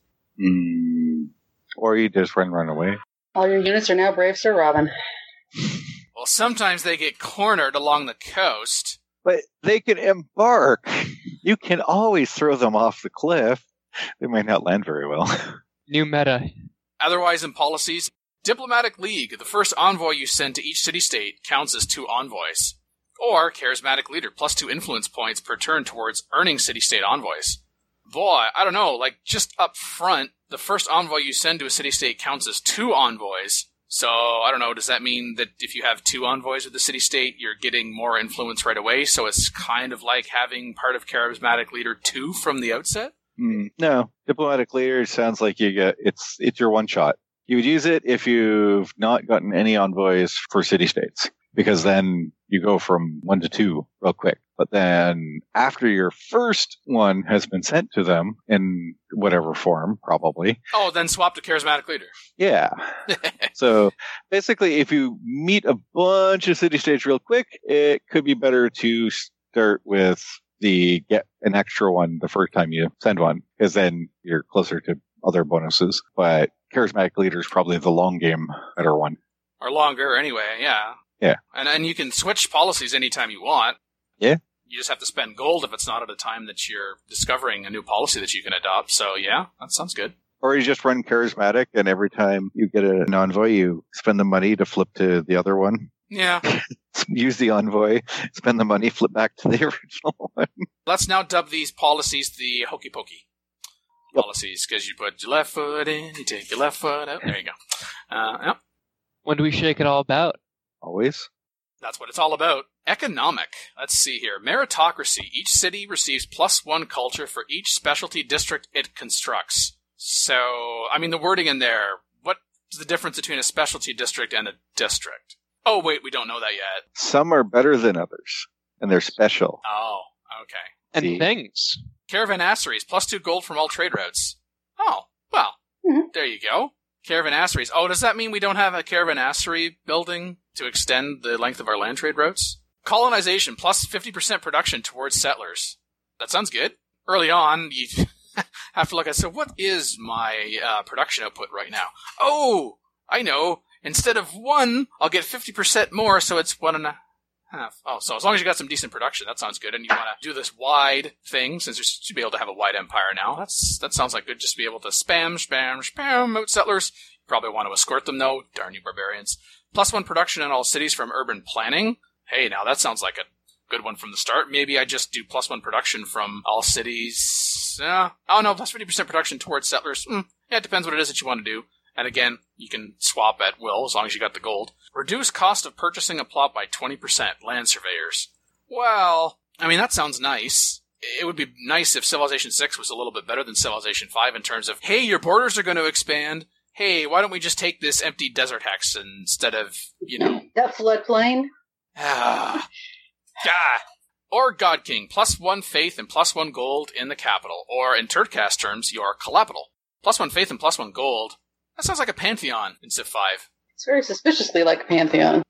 Mm. Or you just run, run away.
All your units are now Brave Sir Robin.
Well, sometimes they get cornered along the coast.
But they can embark. You can always throw them off the cliff. They might not land very well.
New meta.
Otherwise, in policies, Diplomatic League, the first envoy you send to each city-state counts as two envoys. Or Charismatic Leader, plus two influence points per turn towards earning city-state envoys. Boy, I don't know, like, just up front, the first envoy you send to a city-state counts as two envoys. So, I don't know, does that mean that if you have two envoys with the city-state, you're getting more influence right away? So it's kind of like having part of Charismatic Leader two from the outset?
Mm, no. Diplomatic Leader sounds like you get, it's, it's your one shot. You would use it if you've not gotten any envoys for city-states, because then you go from one to two real quick. But then after your first one has been sent to them in whatever form, probably.
Oh, then swap to Charismatic Leader.
Yeah. So basically, if you meet a bunch of city-states real quick, it could be better to start with the get an extra one the first time you send one, because then you're closer to other bonuses. But Charismatic Leader is probably the long game better one.
Or longer, anyway, yeah.
Yeah.
And and you can switch policies anytime you want.
Yeah.
You just have to spend gold if it's not at a time that you're discovering a new policy that you can adopt. So, yeah, that sounds good.
Or you just run Charismatic, and every time you get an envoy, you spend the money to flip to the other one.
Yeah.
Use the envoy, spend the money, flip back to the original one.
Let's now dub these policies the hokey pokey yep. policies, because you put your left foot in, you take your left foot out. There you go. Uh, yep.
When do we shake it all about?
Always.
That's what it's all about. Economic. Let's see here. Meritocracy. Each city receives plus one culture for each specialty district it constructs. So, I mean, the wording in there, what's the difference between a specialty district and a district? Oh, wait, we don't know that yet.
Some are better than others, and they're special.
Oh, okay.
And
See?
things.
Caravanasseries, plus two gold from all trade routes. Oh, well, mm-hmm. There you go. Caravanasseries. Oh, does that mean we don't have a caravanassery building to extend the length of our land trade routes? Colonization, plus fifty percent production towards settlers. That sounds good. Early on, you have to look at, so what is my uh, production output right now? Oh, I know. Instead of one, I'll get fifty percent more, so it's one and a half. Oh, so as long as you got some decent production, that sounds good. And you want to do this wide thing, since you should be able to have a wide empire now. That's That sounds like good, just to be able to spam, spam, spam out settlers. You probably want to escort them, though. Darn you barbarians. Plus one production in all cities from urban planning. Hey, now that sounds like a good one from the start. Maybe I just do plus one production from all cities. Uh, oh, no, plus fifty percent production towards settlers. Mm, yeah, it depends what it is that you want to do. And again, you can swap at will as long as you got the gold. Reduce cost of purchasing a plot by twenty percent, land surveyors. Well, I mean, that sounds nice. It would be nice if Civilization six was a little bit better than Civilization five in terms of, hey, your borders are going to expand. Hey, why don't we just take this empty desert hex instead of, you know...
That floodplain?
Ah. ah. Or God King, plus one faith and plus one gold in the capital. Or, in Turdcast terms, your capital. Plus one faith and plus one gold. That sounds like a Pantheon in Civ five.
It's very suspiciously like a Pantheon.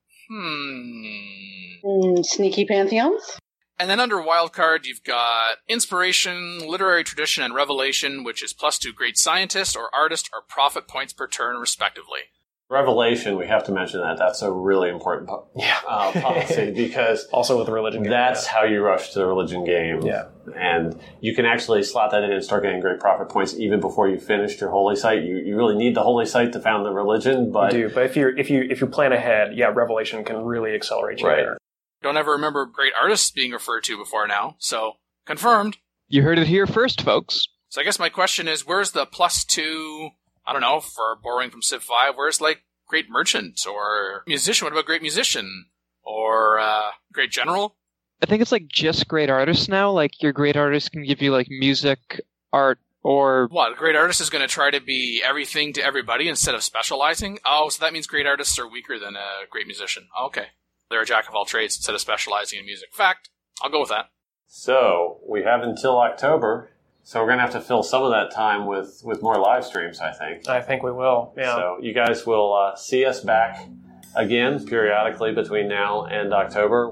Hmm.
Mm, sneaky Pantheons?
And then under Wildcard, you've got Inspiration, Literary Tradition, and Revelation, which is plus two Great Scientist or Artist or Profit points per turn, respectively.
Revelation, we have to mention that. That's a really important po-
yeah.
uh, policy because
also with the religion game,
that's
yeah.
how you rush to the religion game.
Yeah.
And you can actually slot that in and start getting great profit points even before you finished your holy site. You you really need the holy site to found the religion, but
you do. But if you if you if you plan ahead, yeah, Revelation can really accelerate you
right.
there.
Don't ever remember great artists being referred to before now, so confirmed.
You heard it here first, folks.
So I guess my question is, where's the plus two, I don't know, for borrowing from Civ five, where's like great merchant or musician? What about great musician? Or uh, great general?
I think it's like just great artists now. Like your great artist can give you like music, art, or...
What, a great artist is going to try to be everything to everybody instead of specializing? Oh, so that means great artists are weaker than a great musician. Okay. They're a jack of all trades instead of specializing in music. Fact. I'll go with that.
So we have until October. So we're going to have to fill some of that time with, with more live streams, I think.
I think we will, yeah.
So you guys will uh, see us back again periodically between now and October.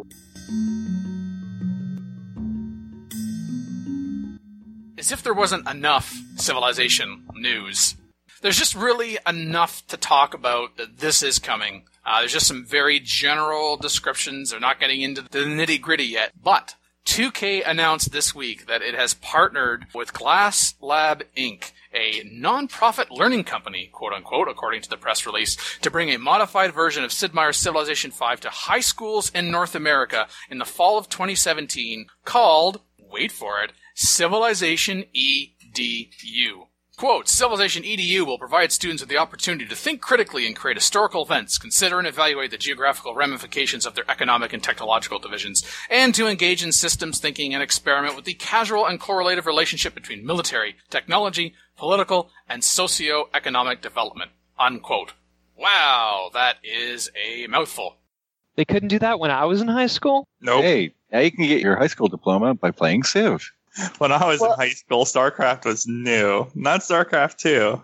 As if there wasn't enough Civilization news, there's just really enough to talk about that this is coming. Uh, there's just some very general descriptions. They're not getting into the nitty-gritty yet. But two K announced this week that it has partnered with Glass Lab Incorporated, a non-profit learning company, quote-unquote, according to the press release, to bring a modified version of Sid Meier's Civilization five to high schools in North America in the fall of twenty seventeen, called, wait for it, Civilization E D U. Quote, Civilization E D U will provide students with the opportunity to think critically and create historical events, consider and evaluate the geographical ramifications of their economic and technological divisions, and to engage in systems thinking and experiment with the causal and correlative relationship between military, technology, political, and socio-economic development. Unquote. Wow, that is a mouthful.
They couldn't do that when I was in high school?
Nope.
Hey, now you can get your high school diploma by playing Civ.
When I was
Well-
in high school, StarCraft was new. Not StarCraft two.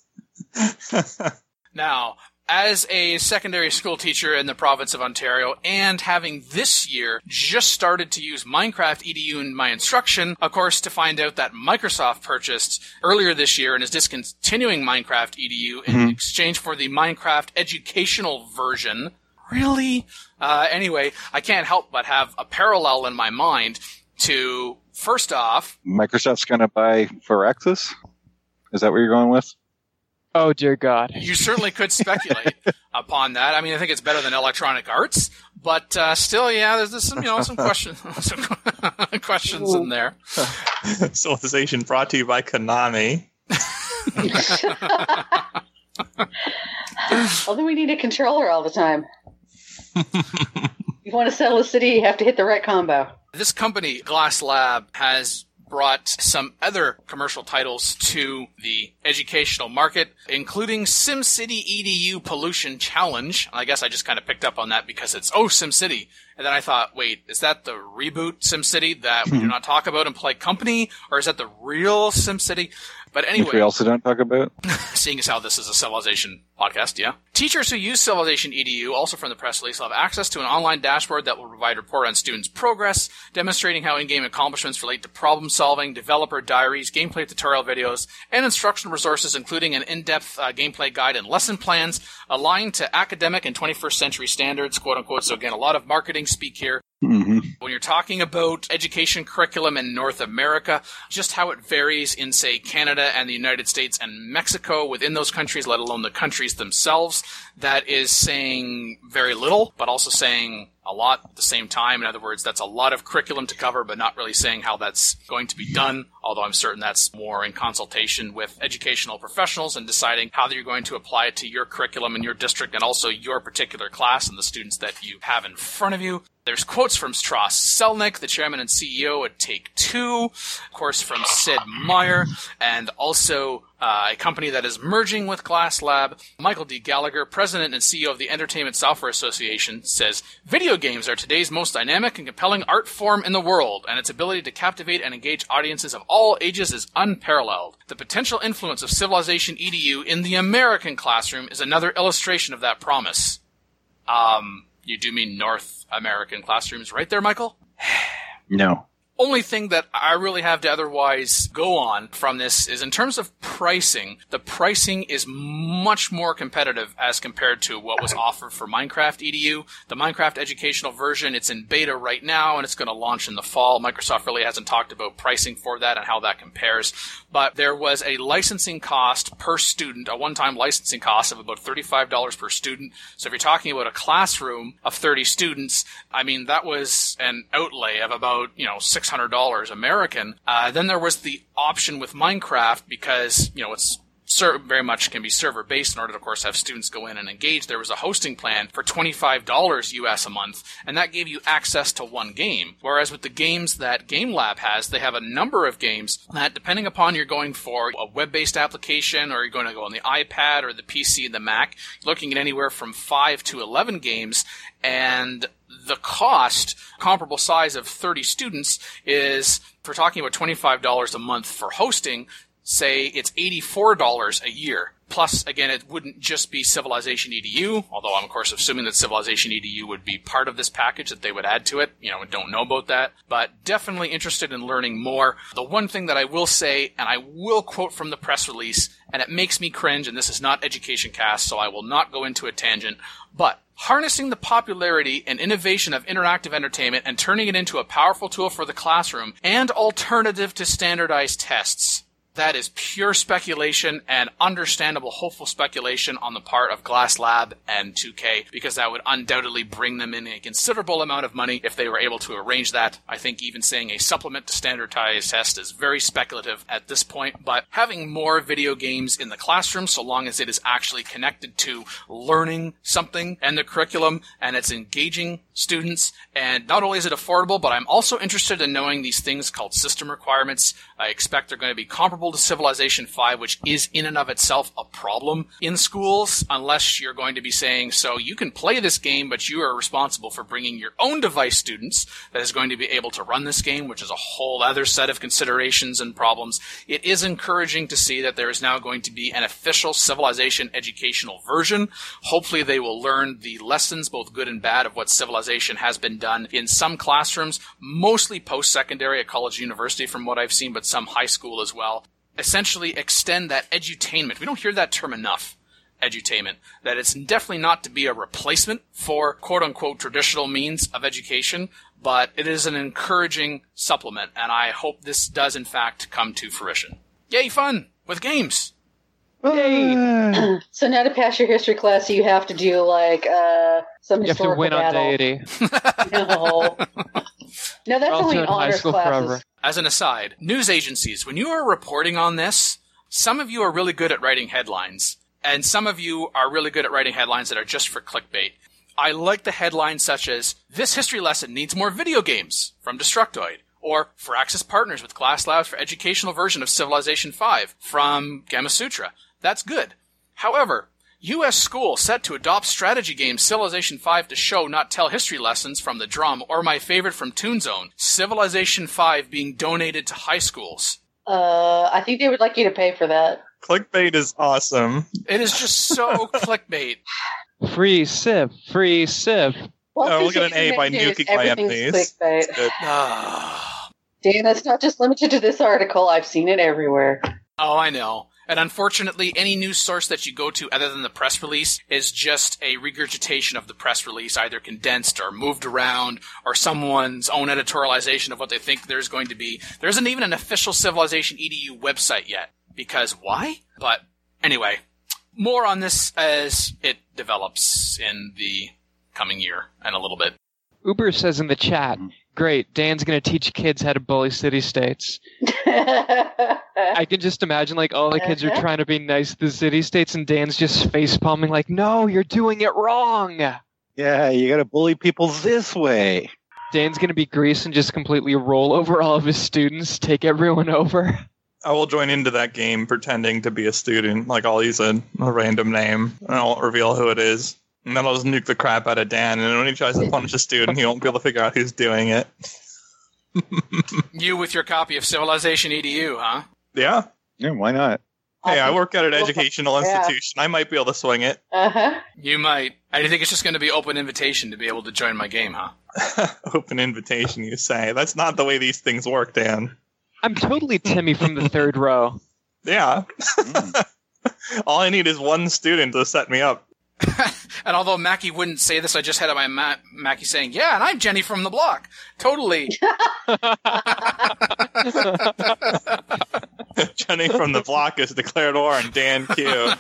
Now, as a secondary school teacher in the province of Ontario, and having this year just started to use Minecraft E D U in my instruction, of course, to find out that Microsoft purchased earlier this year and is discontinuing Minecraft E D U in
Mhm.
exchange for the Minecraft educational version. Really? Uh, anyway, I can't help but have a parallel in my mind to, first off,
Microsoft's going to buy Firaxis? Is that what you're going with?
Oh, dear God.
you certainly could speculate upon that. I mean, I think it's better than Electronic Arts, but uh, still, yeah, there's, there's some, you know, some questions, some questions in there.
Civilization brought to you by Konami.
Although we need a controller all the time. You want to sell a city, you have to hit the right combo.
This company, Glass Lab, has brought some other commercial titles to the educational market, including SimCity E D U Pollution Challenge. I guess I just kind of picked up on that because it's, oh, SimCity. And then I thought, wait, is that the reboot SimCity that we do not talk about in Play Company? Or is that the real SimCity? But
Which we
anyway,
also don't talk about.
seeing as how this is a Civilization podcast, yeah. Teachers who use Civilization E D U, also from the press release, will have access to an online dashboard that will provide report on students' progress, demonstrating how in-game accomplishments relate to problem solving, developer diaries, gameplay tutorial videos, and instructional resources, including an in-depth uh, gameplay guide and lesson plans aligned to academic and twenty-first century standards, quote unquote. So again, a lot of marketing speak here.
Mm-hmm.
When you're talking about education curriculum in North America, just how it varies in, say, Canada and the United States and Mexico within those countries, let alone the countries themselves, that is saying very little, but also saying a lot at the same time. In other words, that's a lot of curriculum to cover, but not really saying how that's going to be done, although I'm certain that's more in consultation with educational professionals and deciding how you're going to apply it to your curriculum in your district and also your particular class and the students that you have in front of you. There's quotes from Strauss Selnick, the chairman and C E O at Take-Two, of course from Sid Meier, and also uh, a company that is merging with Glass Lab. Michael D. Gallagher, president and C E O of the Entertainment Software Association, says, video games are today's most dynamic and compelling art form in the world, and its ability to captivate and engage audiences of all ages is unparalleled. The potential influence of Civilization E D U in the American classroom is another illustration of that promise. Um... You do mean North American classrooms, right there, Michael?
No.
Only thing that I really have to otherwise go on from this is in terms of pricing, the pricing is much more competitive as compared to what was offered for Minecraft E D U. The Minecraft educational version, it's in beta right now and it's going to launch in the fall. Microsoft really hasn't talked about pricing for that and how that compares. But there was a licensing cost per student, a one-time licensing cost of about thirty-five dollars per student. So if you're talking about a classroom of thirty students, I mean, that was an outlay of about, you know, six hundred dollars American. Uh, then there was the option with Minecraft because, you know, it's ser- very much can be server based in order to, of course, have students go in and engage. There was a hosting plan for twenty-five dollars U S a month, and that gave you access to one game. Whereas with the games that GameLab has, they have a number of games that, depending upon you're going for a web-based application or you're going to go on the iPad or the P C and the Mac, you're looking at anywhere from five to eleven games, and the cost, comparable size of thirty students, is, if we're talking about twenty-five dollars a month for hosting, say it's eighty-four dollars a year. Plus, again, it wouldn't just be Civilization E D U, although I'm, of course, assuming that Civilization E D U would be part of this package, that they would add to it. You know, I don't know about that, but definitely interested in learning more. The one thing that I will say, and I will quote from the press release, and it makes me cringe, and this is not Education Cast, so I will not go into a tangent, but harnessing the popularity and innovation of interactive entertainment and turning it into a powerful tool for the classroom and alternative to standardized tests. That is pure speculation and understandable, hopeful speculation on the part of Glass Lab and two K, because that would undoubtedly bring them in a considerable amount of money if they were able to arrange that. I think even saying a supplement to standardized test is very speculative at this point, but having more video games in the classroom, so long as it is actually connected to learning something and the curriculum, and it's engaging students, and not only is it affordable, but I'm also interested in knowing these things called system requirements. I expect they're going to be comparable to Civilization five, which is in and of itself a problem in schools, unless you're going to be saying, so you can play this game, but you are responsible for bringing your own device students that is going to be able to run this game, which is a whole other set of considerations and problems. It is encouraging to see that there is now going to be an official Civilization educational version. Hopefully they will learn the lessons, both good and bad, of what Civilization has been done in some classrooms, mostly post-secondary at college and university from what I've seen, but some high school as well. Essentially extend that edutainment. We don't hear that term enough, edutainment, that it's definitely not to be a replacement for quote-unquote traditional means of education, but it is an encouraging supplement, and I hope this does in fact come to fruition. Yay, fun with games!
Yay! So now to pass your history class, you have to do like uh, some
You have to
historical
win on
battle.
deity.
No. No, that's
Also
only
in high
honors
school
classes.
forever.
As an aside, news agencies, when you are reporting on this, some of you are really good at writing headlines, and some of you are really good at writing headlines that are just for clickbait. I like the headlines such as, "This history lesson needs more video games," from Destructoid, or "Firaxis partners with Glass Labs for educational version of Civilization five," from Gamasutra. That's good. However, U S school set to adopt strategy game Civilization five to show, not tell history lessons from the drum, or my favorite from Toon Zone, Civilization five being donated to high schools.
Uh, I think they would like you to pay for that.
Clickbait is awesome.
It is just so clickbait.
Free Civ, free Civ.
Well,
Oh,
since
look at an
you're
A by
news,
nuking my
everything's
enemies.
clickbait.
Good.
Dan, that's not just limited to this article. I've seen it everywhere.
Oh, I know. And unfortunately, any news source that you go to other than the press release is just a regurgitation of the press release, either condensed or moved around, or someone's own editorialization of what they think there's going to be. There isn't even an official Civilization E D U website yet. Because why? But anyway, more on this as it develops in the coming year and a little bit.
Uber says in the chat, great, Dan's going to teach kids how to bully city-states. I can just imagine, like, all the kids are trying to be nice to the city-states, and Dan's just face-palming, like, no, you're doing it wrong!
Yeah, you gotta bully people this way.
Dan's going to be Grease and just completely roll over all of his students, take everyone over.
I will join into that game pretending to be a student. Like, I'll use a, a random name, and I won't reveal who it is. And then I'll just nuke the crap out of Dan, and when he tries to punish a student, he won't be able to figure out who's doing it.
You with your copy of Civilization E D U, huh?
Yeah.
Yeah, why not?
Hey, I work at an educational
Yeah.
institution. I might be able to swing it.
Uh-huh.
You might. I think it's just going to be open invitation to be able to join my game, huh?
Open invitation, you say. That's not the way these things work, Dan.
I'm totally Timmy from the third row.
Yeah. All I need is one student to set me up.
And although Mackie wouldn't say this, I just had my Ma- Mackie saying, yeah, and I'm Jenny from the block. Totally.
Jenny from the block is declared war on Dan Q.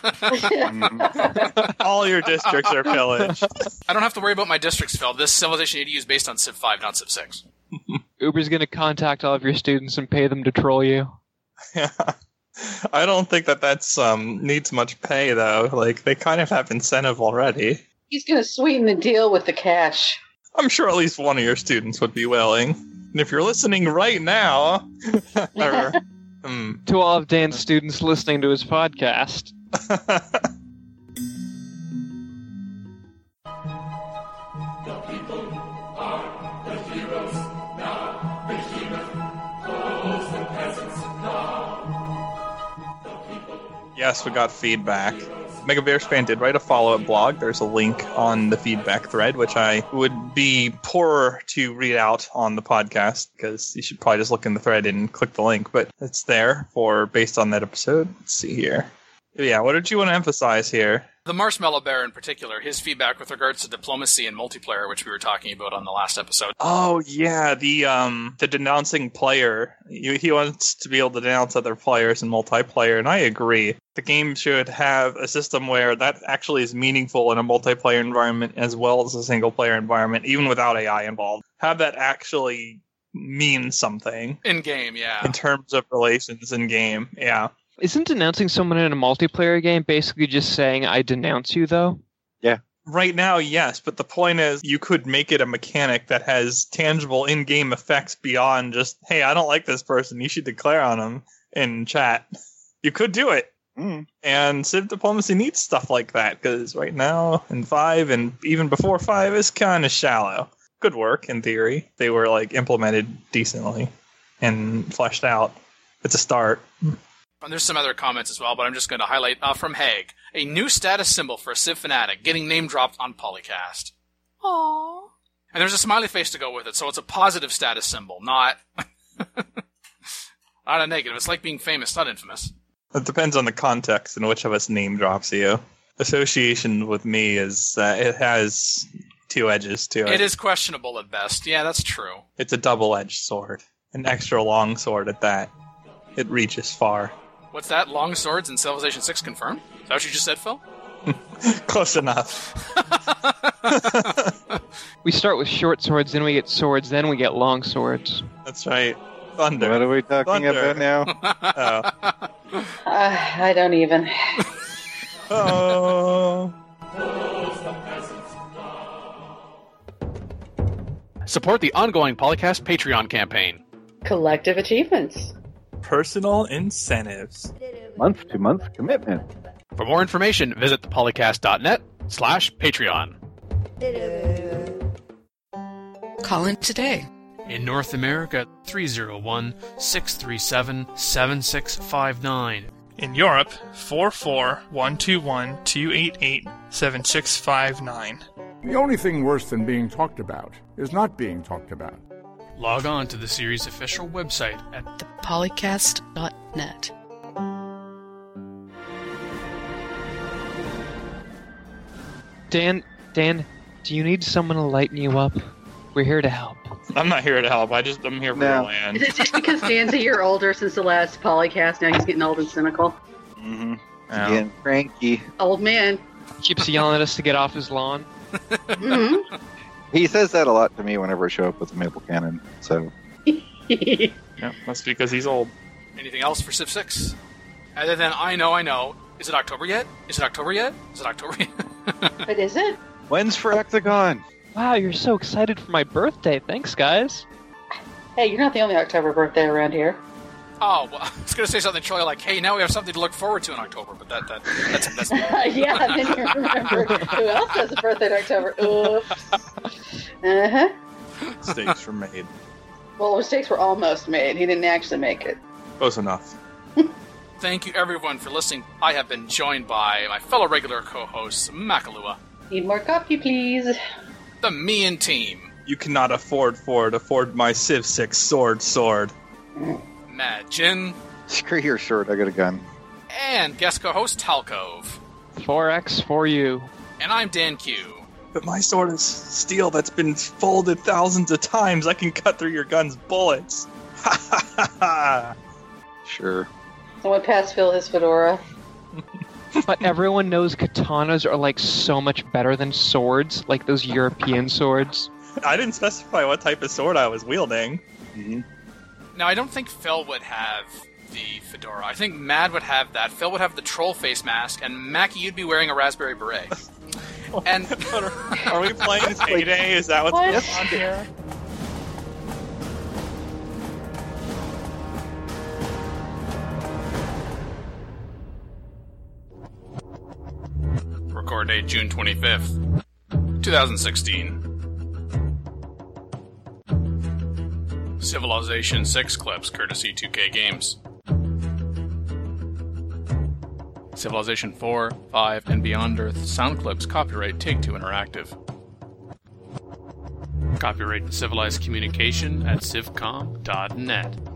All your districts are pillaged.
I don't have to worry about my districts, Phil. This Civilization E D U is based on Civ five, not Civ six.
Uber's going to contact all of your students and pay them to troll you.
Yeah. I don't think that that's um needs much pay, though. Like, they kind of have incentive already.
He's going to sweeten the deal with the cash.
I'm sure at least one of your students would be willing. And if you're listening right now... or, hmm.
To all of Dan's students listening to his podcast.
The people
Yes, we got feedback. Mega Bears fan did write a follow-up blog. There's a link on the feedback thread, which I would be poor to read out on the podcast because you should probably just look in the thread and click the link. But it's there for based on that episode. Let's see here. Yeah, what did you want to emphasize here?
The Marshmallow Bear in particular, his feedback with regards to diplomacy and multiplayer, which we were talking about on the last episode.
Oh, yeah, the um the denouncing player. He, he wants to be able to denounce other players in multiplayer, and I agree. The game should have a system where that actually is meaningful in a multiplayer environment as well as a single-player environment, even without A I involved. Have that actually mean something.
In-game, yeah.
In terms of relations in-game, yeah.
Isn't denouncing someone in a multiplayer game basically just saying, I denounce you, though?
Yeah.
Right now, yes, but the point is you could make it a mechanic that has tangible in-game effects beyond just, hey, I don't like this person, you should declare on them in chat. You could do it.
Mm.
And Civ Diplomacy needs stuff like that, because right now, in five, and even before five, is kind of shallow. Good work, in theory. They were, like, implemented decently and fleshed out. It's a start.
And there's some other comments as well, but I'm just going to highlight uh, from Haig. A new status symbol for a Civ fanatic, getting name dropped on Polycast. Aww. And there's a smiley face to go with it, so it's a positive status symbol, not not a negative. It's like being famous, not infamous.
It depends on the context in which of us name drops you. Association with me is, uh, it has two edges to it.
It is questionable at best. Yeah, that's true.
It's a double-edged sword. An extra long sword at that. It reaches far.
What's that? Long swords in Civilization six confirmed? Is that what you just said, Phil?
Close enough.
We start with short swords, then we get swords, then we get long swords.
That's right. Thunder.
What are we talking
Thunder.
about now?
Oh.
Uh, I don't even.
Oh.
Support the ongoing Polycast Patreon campaign.
Collective achievements.
Personal incentives.
Month-to-month commitment.
For more information, visit thepolycast.net slash Patreon.
Call in today.
In North America, three oh one, six three seven, seven six five nine.
In Europe, four four one two one two eight eight seven six five nine.
The only thing worse than being talked about is not being talked about.
Log on to the series' official website at
the polycast dot net.
Dan, Dan, do you need someone to lighten you up? We're here to help.
I'm not here to help. I just I'm here for
No.
the land.
Is it just because Dan's a year older since the last Polycast? Now he's getting old and cynical.
Mm-hmm.
Yeah.
Getting cranky.
Old man.
Keeps yelling at us to get off his lawn.
Mm-hmm.
He says that a lot to me whenever I show up with a maple cannon. So
Yeah, that's because he's old.
Anything else for Civ six? Other than I know, I know. Is it October yet? Is it October yet? Is it October yet?
But is it?
when's for Octagon?
Wow, you're so excited for my birthday. Thanks, guys.
Hey, you're not the only October birthday around here.
Oh, well, I was going to say something, Troy, like, hey, now we have something to look forward to in October, but that, that that's... that's
Yeah, then you remember who else has a birthday in October. Oops. Uh-huh.
Mistakes were made.
Well, mistakes were almost made. He didn't actually make it.
Close enough.
Thank you, everyone, for listening. I have been joined by my fellow regular co-hosts, Makalua.
Need more coffee, please.
The Mian team.
You cannot afford Ford. Afford my Civ six sword sword.
Mad Jin.
Screw your sword, I got a gun.
And guest co-host, Talcove.
four X for you.
And I'm Dan Q.
But my sword is steel that's been folded thousands of times. I can cut through your gun's bullets. Ha ha ha ha.
Sure.
Someone pass Phil his fedora.
But everyone knows katanas are like so much better than swords, like those European swords.
I didn't specify what type of sword I was wielding.
Mm-hmm.
Now, I don't think Phil would have the fedora. I think Mad would have that. Phil would have the troll face mask, and Mackie, you'd be wearing a raspberry beret. And
are we playing Payday? Is that what's
What?
going on here?
record date June twenty-fifth, twenty sixteen. Civilization six clips, courtesy two K Games. Civilization four, five, and Beyond Earth sound clips copyright Take-Two Interactive. Copyright Civilized Communication at civcom dot net.